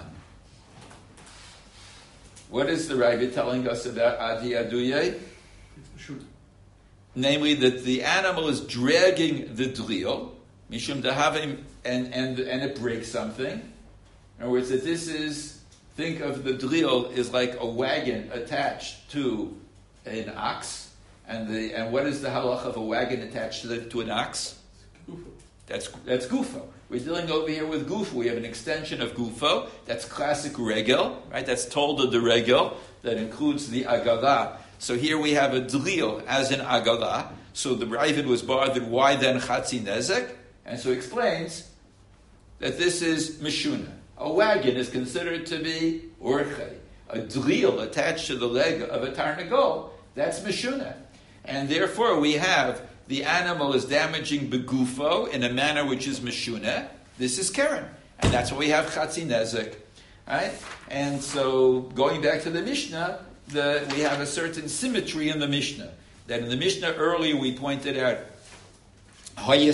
What is the Ravid telling us about Adi Aduye? Namely, that the animal is dragging the dlil, mishum dahavim, and it breaks something. In other words, that this is, think of the drill is like a wagon attached to an ox, and what is the halach of a wagon attached to an ox? That's gufo. We're dealing over here with gufo. We have an extension of gufo. That's classic regel, right? That's tolda de regel that includes the agala. So here we have a drill as an agala. So the Ravid was bothered, why then chatzi nezek? And so he explains that this is mishuna. A wagon is considered to be orche. A drill attached to the leg of a tarnagol, that's mishuna. And therefore we have the animal is damaging begufo in a manner which is mishuna. This is keren. And that's why we have chatzi nezek. Right? And so going back to the Mishnah, we have a certain symmetry in the Mishnah. That in the Mishnah earlier we pointed out we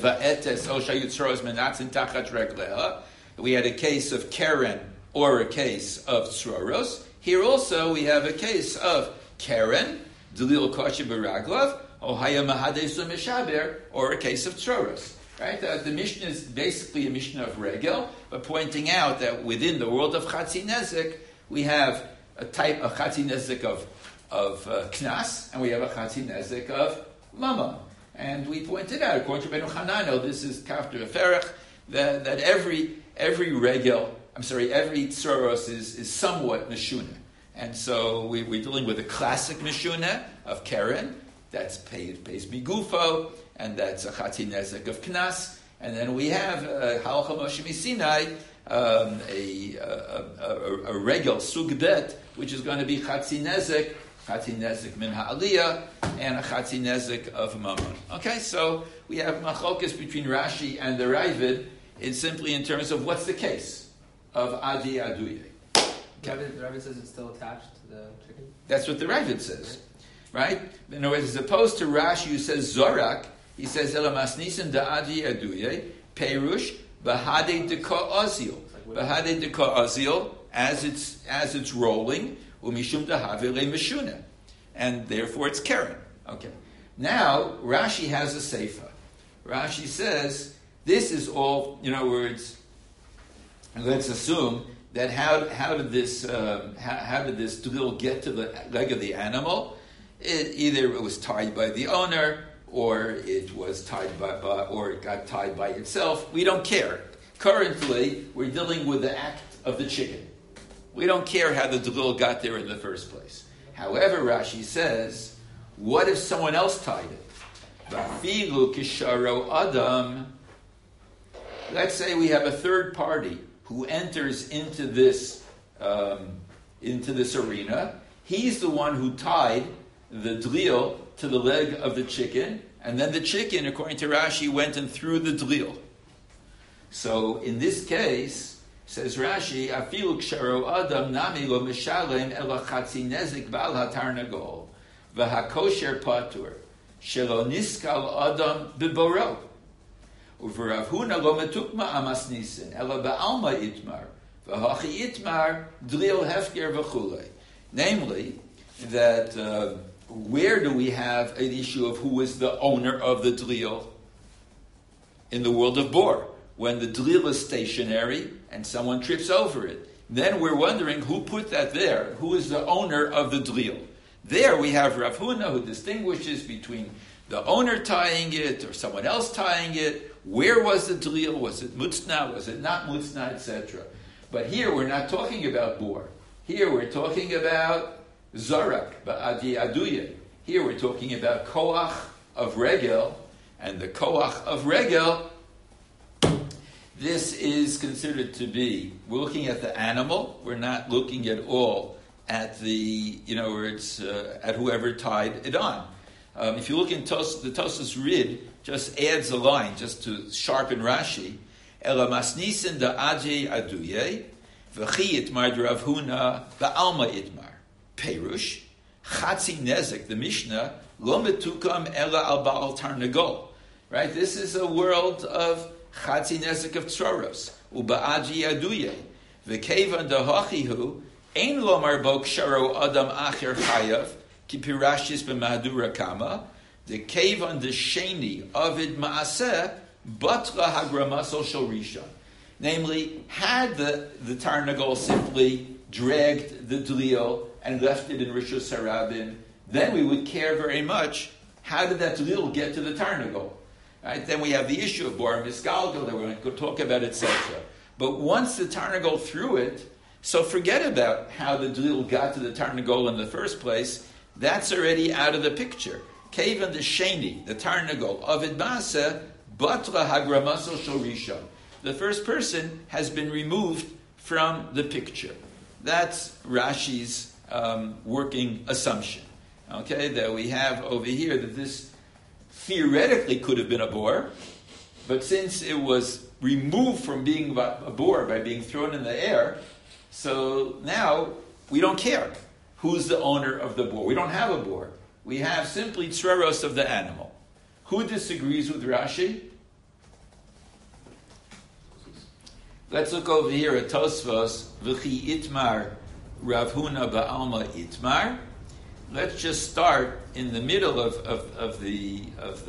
had a case of keren or a case of tzroros. Here also we have a case of keren, delil koshi beraglav, or a case of tzroros. Right? The Mishnah is basically a Mishnah of regel, but pointing out that within the world of chatzi nezek we have a type of chatzi nezek of knas, and we have a chatzi nezek of mama. And we pointed out, according to Benu Hananel, this is kafter aferach, that every regel, every tzoros is somewhat meshuna. And so we're dealing with a classic meshuna of keren, that's pays bigufo, and that's a chatzi nezek of knas. And then we have halacha Moshe Misinai, a regel sug bet, which is going to be chatzi nezek min ha'aliyah, and a chatzi nezek of mammon. Okay, so we have machlokes between Rashi and the Ravid, it's simply in terms of what's the case of adi aduye. Okay. The Ravid says it's still attached to the chicken? That's what the Ravid says, right? In other words, as opposed to Rashi who says zorak, he says elamasnisin da adi aduye, perush, bahade deka azil. Bahade deka azil, as it's rolling, umishum dahavile meshuna, and therefore it's keren. Okay. Now Rashi has a seifa. Rashi says this is all. In other words, let's assume that how did this drill get to the leg of the animal? Either it was tied by the owner, or it was tied or it got tied by itself. We don't care. Currently, we're dealing with the act of the chicken. We don't care how the drill got there in the first place. However, Rashi says, what if someone else tied it? Vafilu kisharo adam. Let's say we have a third party who enters into this arena. He's the one who tied the drill to the leg of the chicken, and then the chicken, according to Rashi, went and threw the drill. So in this case, says Rashi, afilu ksharo adam nami lo mishalem ela chatzi nezik bal hatarnagol v'hakosher patur shelo niskal adam biboro uv'Rav Huna lo metukma amas nisin ela ba'alma itmar v'hachi itmar dril hefker v'chulei. Namely, that where do we have an issue of who is the owner of the drill? In the world of bor, when the drill is stationary and someone trips over it, then we're wondering who put that there. Who is the owner of the drill? There we have Rav Huna who distinguishes between the owner tying it or someone else tying it. Where was the drill? Was it mutzna? Was it not mutzna? Etc. But here we're not talking about bor. Here we're talking about zarak, ba'adi aduye. Here we're talking about koach of regel, and the koach of regel, this is considered to be, we're looking at the animal, we're not looking at all at the, where it's at whoever tied it on. If you look in the Tosfos Rid, just adds a line just to sharpen Rashi. Ela masnisin da aji aduye, v'chi itmar Rav Huna ba'alma itmar. Perush, chatzi nezek, the Mishnah, lo metukam ela al ba'al tarnagol. Right? This is a world of chatzi nezek of tzroros, uba'aji aduye, v'kevan dahachihu, ein lomar bo ksharo adam acher chayav, ki pirashis b'mahadura kama, the kevan the sheni avid ma'aseh, batra hagramasol shel rishon. Namely, had the Tarnagol simply dragged the Dlil and left it in Rishus Harabim, then we would care very much, how did that Dlil get to the Tarnagol? Right? Then we have the issue of Bor Misgalgal that we're going to talk about, etc. But once the Tarnagol threw it, so forget about how the Dlil got to the Tarnagol in the first place. That's already out of the picture. Kevan the Sheni, the Tarnagol, Avid Basa, Batra Hagramaso Shorisha. The first person has been removed from the picture. That's Rashi's working assumption. Okay, that we have over here that this theoretically could have been a boar, but since it was removed from being a boar by being thrown in the air, so now we don't care who's the owner of the boar. We don't have a boar. We have simply tzraros of the animal. Who disagrees with Rashi? Let's look over here at Tosfos, V'chi Itmar, Rav Huna Ba'alma Itmar. Let's just start in the middle of the.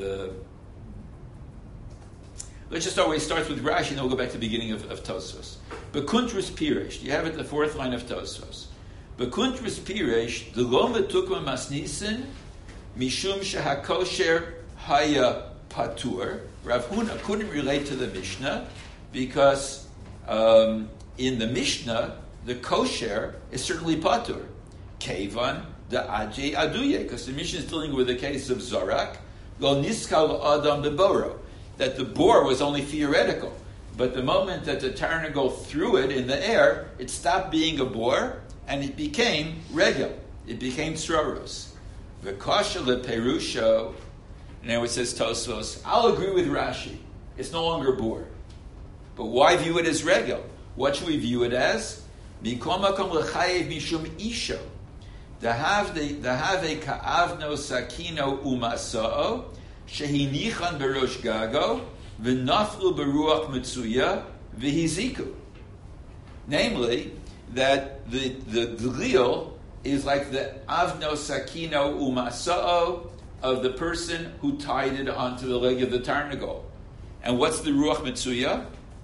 Let's just start where it starts with Rashi, and then we'll go back to the beginning of Tosfos. Bekuntris Piresh, you have it the fourth line of Tosfos. Bekuntris Piresh, the Loma Tukma Masnisin, Mishum Shahakosher Haya Patur. Rav Huna couldn't relate to the Mishnah because in the Mishnah, the kosher is certainly patur. Kevan, the Ajay Aduye, because the Mishnah is dealing with the case of Zorak, Lo Niskal Adam Beboro, that the boar was only theoretical. But the moment that the Tarnagol threw it in the air, it stopped being a boar, and it became regel. It became tzroros. V'kosher leperusho, now it says Tosfos, I'll agree with Rashi. It's no longer boar. But why view it as regel? What should we view it as? Mikom makom l'chayev mishum isho. Dahave ka'avno sakino umasa'o, shehinichan berosh gago, v'naflu beruach mitzuya, v'hiziku. Namely, that the dlil is like the avno sakino umasa'o of the person who tied it onto the leg of the Tarnagol. And what's the ruach mitzuya?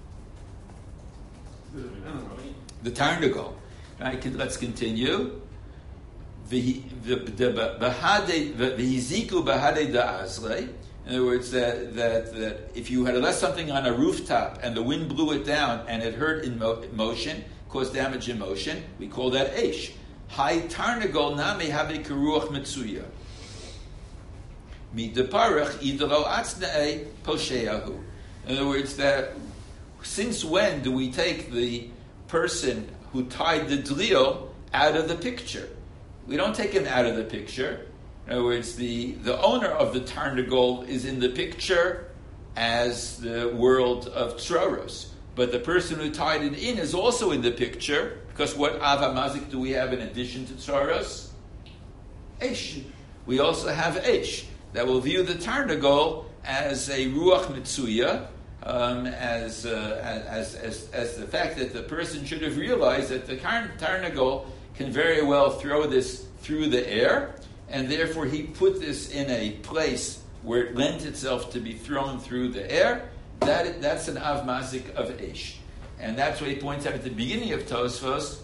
The Tarnagol. Right? Let's continue. V'hiziku b'hadei da'azle. In other words, that if you had left something on a rooftop and the wind blew it down and it hurt in motion, caused damage in motion, we call that eish. Hai Tarnagol nami have keruach mitzuya. Midaparach idalo atznei posheyahu. In other words, that since when do we take the person who tied the dlil out of the picture? We don't take him out of the picture. In other words, the owner of the Tarnagol is in the picture as the world of tzroros. But the person who tied it in is also in the picture, because what avamazik do we have in addition to tzroros? Eish. We also have eish, that will view the Tarnagol as a ruach mitzuya, as the fact that the person should have realized that the Tarnagol can very well throw this through the air, and therefore he put this in a place where it lent itself to be thrown through the air. That's an av mazik of eish. And that's what he points out at the beginning of Tosfos.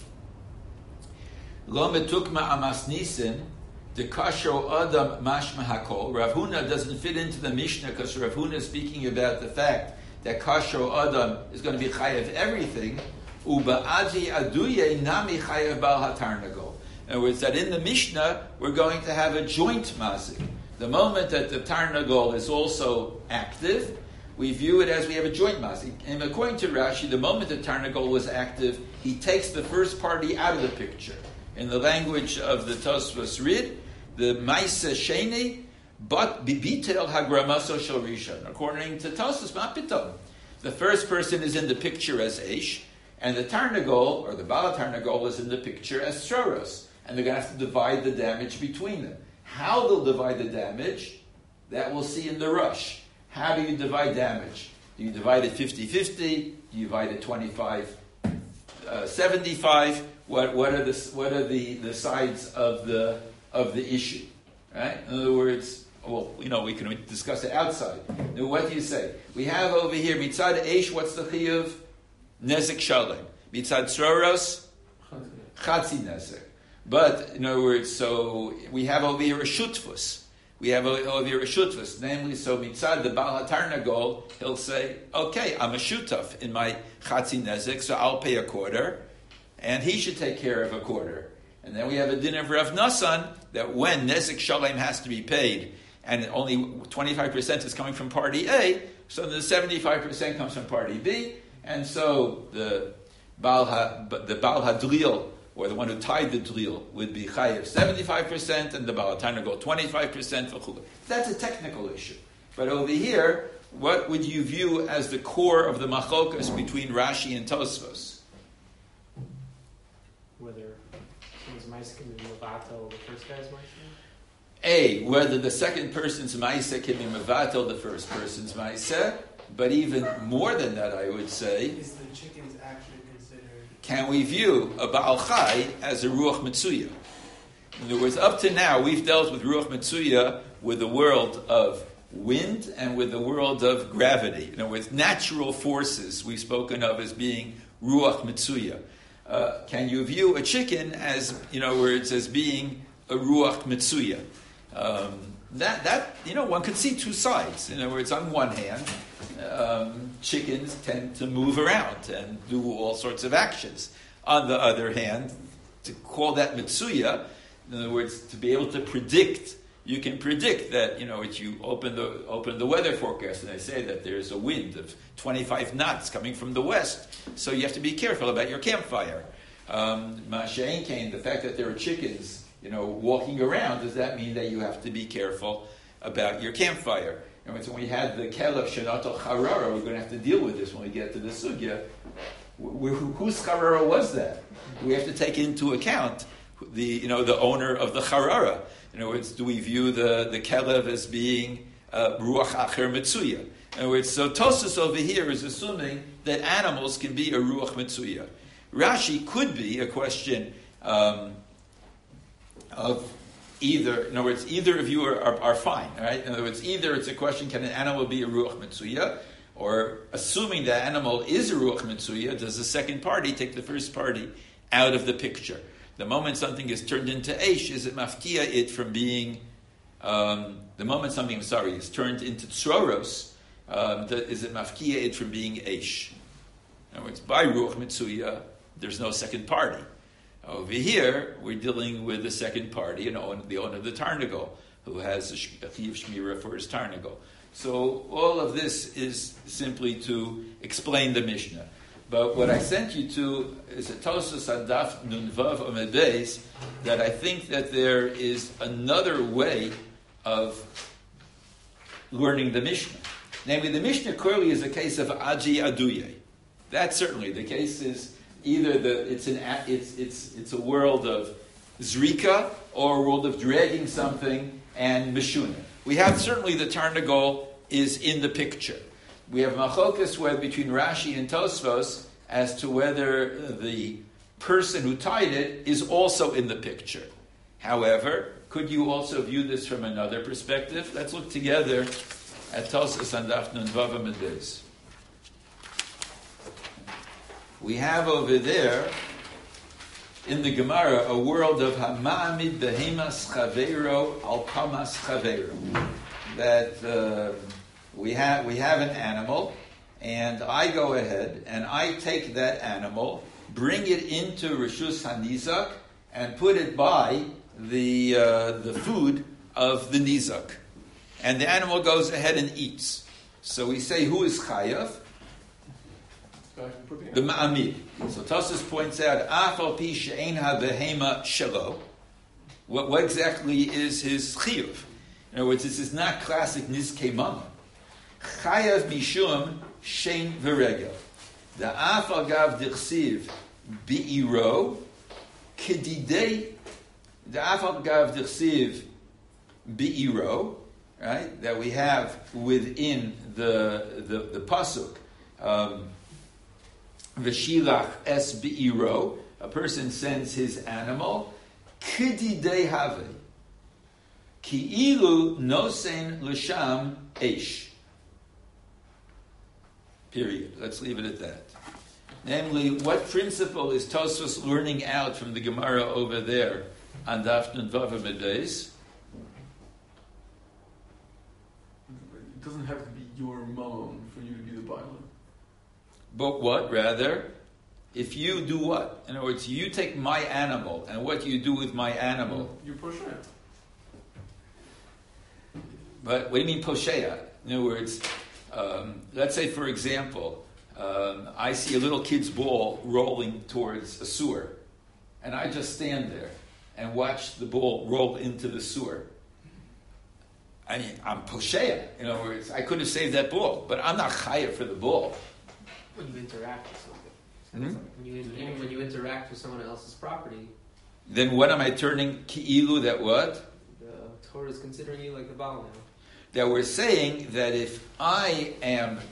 Lo metukma amas nisin, the kasho adam mashma hakol. Rav Huna doesn't fit into the Mishnah because Rav Huna is speaking about the fact that kasho adam is going to be chayev everything. Uba aji aduye nami chayev bal hatarnagol. In other words, that in the Mishnah we're going to have a joint mazik. The moment that the Tarnagol is also active, we view it as we have a joint mazik. And according to Rashi, the moment the Tarnagol was active, he takes the first party out of the picture. In the language of the Tosfos Rid, the Maisa Sheni, but bibitel hagramaso shel rishon. According to Tosfos Mapitom, the first person is in the picture as Eish, and the Tarnagol, or the Bala Tarnagol, is in the picture as Stroros. And they're going to have to divide the damage between them. How they'll divide the damage, that we'll see in the rush. How do you divide damage? Do you divide it 50-50? Do you divide it 25-75? What are the sides of the issue? Right? In other words, well, we can discuss it outside. Now, what do you say? We have over here mitzad eish. What's the chiyuv? nezek shalem. Mitzad tzroros, chatzi nezek. But, in other words, so we have over here a shutfus. Namely, so mitzad the Baal HaTarnagol, he'll say, okay, I'm a shutaf in my chatzi nezek, so I'll pay a quarter, and he should take care of a quarter. And then we have a din of Rav Nasan, that when nezek shalem has to be paid, and only 25% is coming from party A, so the 75% comes from party B, and so the Baal HaDlil, or the one who tied the Dlil, would be chayev 75%, and the Baal HaTarnagol 25%. That's a technical issue. But over here, what would you view as the core of the machlokas between Rashi and Tosfos? Whether someone's ma'aseh can be mevatel the first guy's ma'aseh? A, whether the second person's ma'aseh can be mevatel the first person's ma'aseh, but even more than that, I would say, is the chicken's actually considered? Can we view a Baal Chai as a Ruach Mitzuya? In other words, up to now, we've dealt with Ruach Mitzuya with the world of wind and with the world of gravity. In other words, natural forces we've spoken of as being Ruach Mitzuya. Can you view a chicken as, in other words, as being a Ruach Mitzuya? One could see two sides. In other words, on one hand, chickens tend to move around and do all sorts of actions. On the other hand, to call that Mitsuya, in other words, to be able to predict, you can predict that, if you open the weather forecast and they say that there's a wind of 25 knots coming from the west, so you have to be careful about your campfire. Masha'en Kain, the fact that there are chickens, walking around, does that mean that you have to be careful about your campfire? And when we had the Kelev Shanatal Charara, we're going to have to deal with this when we get to the Sugya. Whose Charara was that? We have to take into account the owner of the Charara. In other words, do we view the Kelev as being Ruach Acher Mitzuya? In other words, so Tosfos over here is assuming that animals can be a Ruach Mitzuya. Rashi could be a question of either, in other words, either of you are fine, right? In other words, either it's a question, can an animal be a Ruach Mitzuya? Or assuming the animal is a Ruach Mitzuya, does the second party take the first party out of the picture? The moment something is turned into Eish, is it mafkia it from being, the moment something, is turned into Tzroros, is it mafkia it from being Eish? In other words, by Ruach Mitzuya, there's no second party. Over here, we're dealing with the second party, the owner of the Tarnagol, who has a Chiyuv Shmira for his Tarnagol. So all of this is simply to explain the Mishnah. But what I sent you to is a Tosfos Adaf Nunvav Amud Beis, that I think that there is another way of learning the Mishnah. Namely, the Mishnah clearly is a case of Aji Aduye. That's certainly the case. Is either it's a world of Zrika or a world of dragging something and Meshuna. We have certainly the Tarnagol is in the picture. We have Machokas between Rashi and Tosfos as to whether the person who tied it is also in the picture. However, could you also view this from another perspective? Let's look together at Tosfos and Daf Nunvav Amud Beis. We have over there in the Gemara a world of Hama'amid Behemas Chaveiro Al Pamas Chaveiro. That we have an animal, and I go ahead and I take that animal, bring it into Rishus HaNizak, and put it by the food of the Nizak. And the animal goes ahead and eats. So we say, who is Chayav? The Ma'amid. So Tosfos points out, Afal pi she'ein ha'behema shelo. What exactly is his chiyuv? In other words, this is not classic nizkei mama. Chayav mishum shein v'regel. The afal gav dichsiv bi'iro kedidei. The afal gav dichsiv bi'iro, right? That we have within the pasuk. V'shilach es be'iro, a person sends his animal, kididei have, ki'ilu nosen l'sham eish. Period. Let's leave it at that. Namely, what principle is Tosfos learning out from the Gemara over there on Daf Nun Vav Amud Beis? It doesn't have to be your mamon for you to be the Bailam. But what, rather? If you do what? In other words, you take my animal, and what you do with my animal? You posheya. But what do you mean posheya? In other words, let's say, for example, I see a little kid's ball rolling towards a sewer, and I just stand there and watch the ball roll into the sewer. I mean, I'm posheya. In other words, I could have saved that ball, but I'm not chaya for the ball. When you interact with something. When you interact with someone else's property, then what am I turning ki'ilu that what? The Torah is considering you like the Baal now. That we're saying that if I am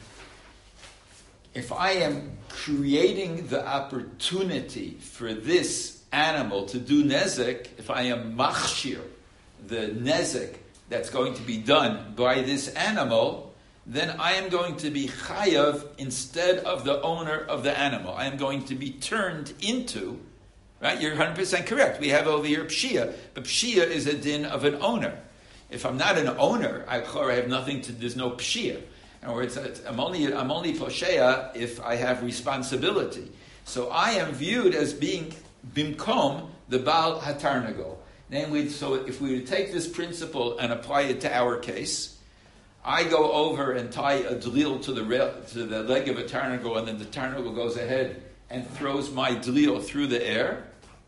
creating the opportunity for this animal to do nezek, if I am machshir, the nezek that's going to be done by this animal, then I am going to be chayav instead of the owner of the animal. I am going to be turned into, right? You're 100% correct. We have over here pshia, but pshia is a din of an owner. If I'm not an owner, I have nothing to. There's no pshia. In other words, I'm only posheya if I have responsibility. So I am viewed as being bimkom the Baal Hatarnago. Namely, so if we would take this principle and apply it to our case, I go over and tie a dlil to the leg of a tarnagal, and then the tarnagal goes ahead and throws my dlil through the air.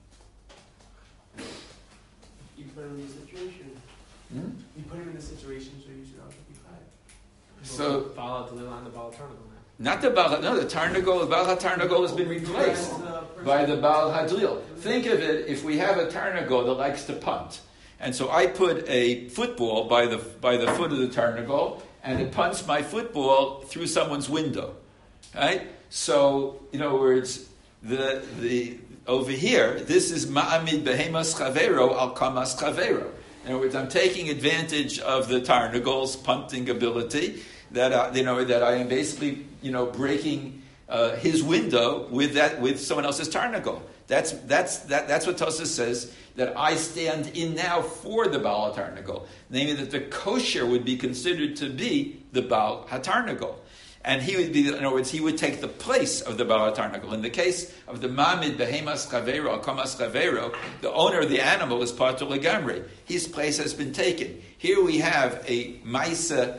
You put him in the situation. You put him in the situation, so you should also be high. So Baal dlil on the Baal Tarnagal. Not the Baal, no, the Tarnagal, the Baal HaTarnagal has been replaced by the Baal HaDlil. Think of it, if we have a Tarnagal that likes to punt, and so I put a football by the foot of the Tarnagal, and it punts my football through someone's window, right? So, in other words, the over here, this is Ma'amid Behemas Chavero al Kamas Chavero. In other words, I'm taking advantage of the Tarnagal's punting ability, that I am basically, breaking his window with someone else's tarnagal. That's what Tosfos says, that I stand in now for the Baal HaTarnagal, namely that the kosher would be considered to be the Baal HaTarnagal, and he would be, in other words, he would take the place of the Baal HaTarnagal. In the case of the Mamid Behemas Chavero, Kamas Chavero, the owner of the animal is Patur Legamri. His place has been taken. Here we have a Maisa.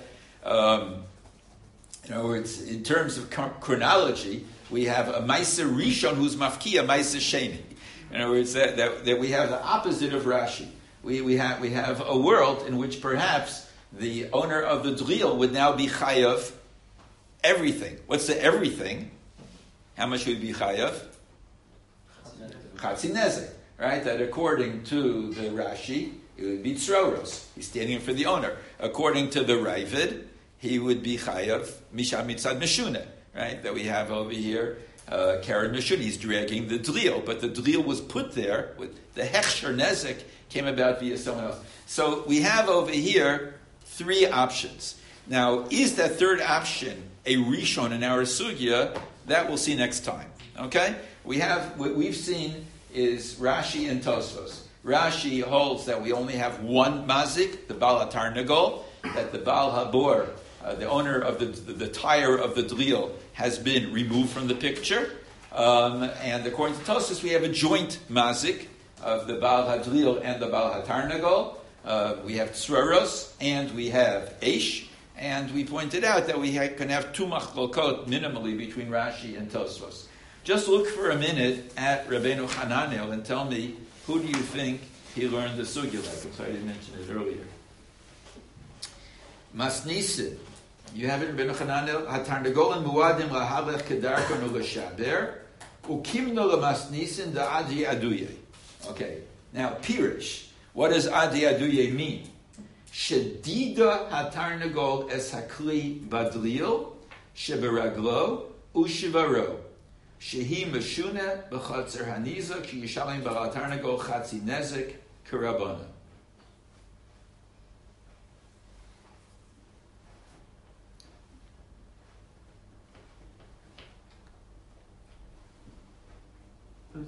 In other words, in terms of chronology, we have a Maisa Rishon who's Mafkiya Maisa Sheni. In other words, that we have the opposite of Rashi. We have a world in which perhaps the owner of the Dril would now be Chayav everything. What's the everything? How much would be Chayav? Chatzi Nezek. Right? That according to the Rashi, it would be Tzroros. He's standing in for the owner. According to the Ravid, he would be chayav misham mitzad meshuna, right? That we have over here, Karen Meshuna. He's dragging the dril, but the dril was put there with the hechsher nezek came about via someone else. So we have over here three options. Now, is that third option a rishon in our sugya? That we'll see next time. Okay, we have what we've seen is Rashi and Tosfos. Rashi holds that we only have one mazik, the Baal HaTarnagal, that the Baal Habor, the owner of the tire of the dril, has been removed from the picture. And according to Tosfos, we have a joint mazik of the Baal HaDril and the Baal HaTarnagal. We have Tzroros and we have Eish. And we pointed out that we can have two machlokot minimally between Rashi and Tosfos. Just look for a minute at Rabbeinu Hananel and tell me, who do you think he learned the sugya like? I'm sorry I didn't mention it earlier. Masnisin. You have it in Rabbeinu Hananel. Hatarnagolan muadim lahalech kedarkon u'lashaber ukimno lamasnisin da'adi aduye. Okay. Now, Pirish. What does adi aduye mean? Shedida hatarnagol es hakli badlil sheberaglo ushivaro. Shehi meshuna b'chatzer haniza ki yishalim b'hatarnagol chatzi nezek karabana.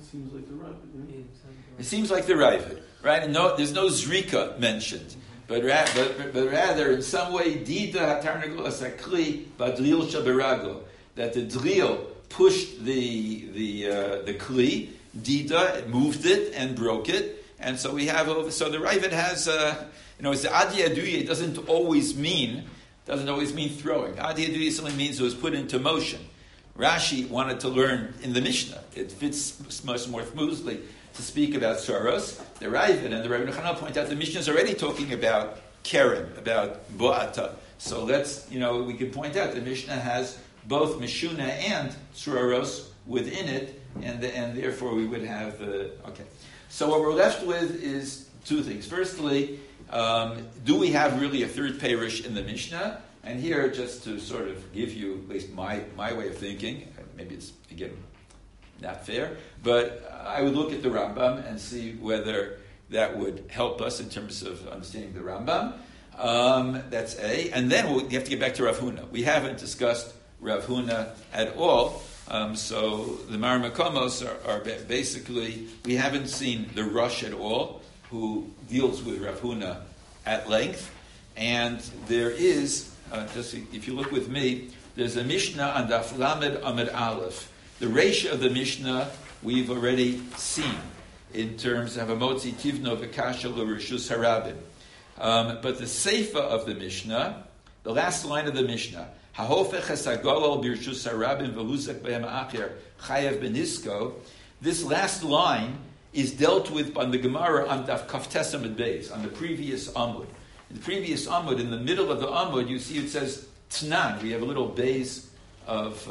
seems like the Ravid. It seems like the Ravid, right? And no, there's no Zrika mentioned. But rather, in some way, Dida Hatarnagul Asakli Badril Shabirago, that the drill pushed the Kli, Dida moved it and broke it, and so we have so the Ravid has it's the Adi Aduya. It doesn't always mean throwing. Adi Aduya simply means it was put into motion. Rashi wanted to learn in the Mishnah. It fits much more smoothly to speak about Soros. The Ravid and the Rabbi Nachman point out the Mishnah is already talking about Keren, about Bo'ata. So we can point out the Mishnah has both Mishuna and Soros within it, and therefore we would have okay. So what we're left with is two things. Firstly, do we have really a third parish in the Mishnah? And here, just to sort of give you at least my way of thinking, maybe it's, again, not fair, but I would look at the Rambam and see whether that would help us in terms of understanding the Rambam. That's A. And then we have to get back to Rav Huna. We haven't discussed Rav Huna at all. So the Maramakomos are basically, we haven't seen the Rosh at all, who deals with Rav Huna at length. And there is, just if you look with me, there's a Mishnah on Daf Lamed Amud Aleph. The Reisha of the Mishnah we've already seen in terms of Amotzi Tivno V'Kasha L'Rishus Harabim. But the Seifa of the Mishnah, the last line of the Mishnah, Hahofech Hasagolol B'Rishus Harabim V'Huzak B'Hem Acher Chayev Benisko. This last line is dealt with on the Gemara on Daf Kaftes Amud Beis, on the previous Amud. In the previous Amud, in the middle of the Amud, you see it says Tnan. We have a little base of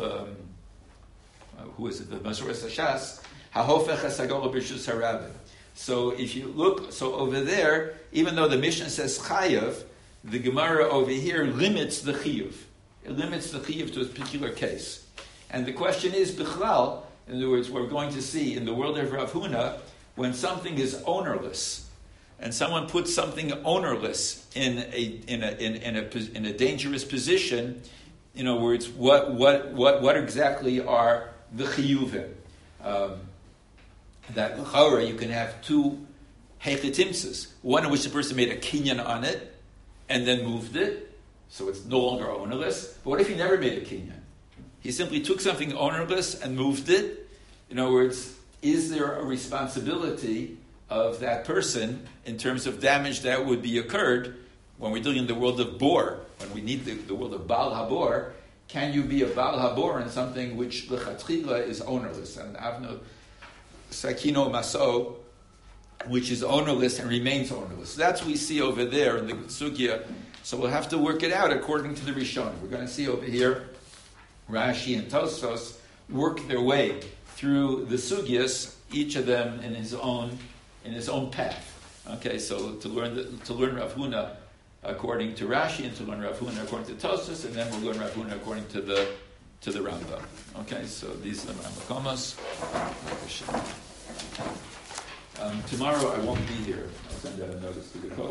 who is it? The Masoras Hashas. Hahofech Hasagol B'Rishus Harabim. So if you look, over there, even though the Mishnah says Chayev, the Gemara over here limits the Chiyuv. It limits the Chiyuv to a particular case. And the question is, Bichlal, in other words, we're going to see in the world of Rav Huna, when something is ownerless, and someone puts something ownerless in a dangerous position, in other words, what exactly are the chiyuvim? That l'chora you can have two hechetimtzas. One in which the person made a kinyan on it and then moved it, so it's no longer ownerless. But what if he never made a kinyan? He simply took something ownerless and moved it. In other words, is there a responsibility of that person in terms of damage that would be occurred when we're dealing in the world of bor, when we need the world of Baal Habor? Can you be a Baal Habor in something which l'chatchila is ownerless? And Avno Sakino Maso, which is ownerless and remains ownerless. That's what we see over there in the Sugya. So we'll have to work it out according to the Rishonim. We're going to see over here Rashi and Tosfos work their way through the Sugyas, each of them in his own path. Okay, so to learn Rav Huna according to Rashi, and to learn Rav Huna according to Tosfos, and then we'll learn Rav Huna according to the Rambam. Okay, so these are the Rambam. Tomorrow I won't be here. I'll send out a notice to the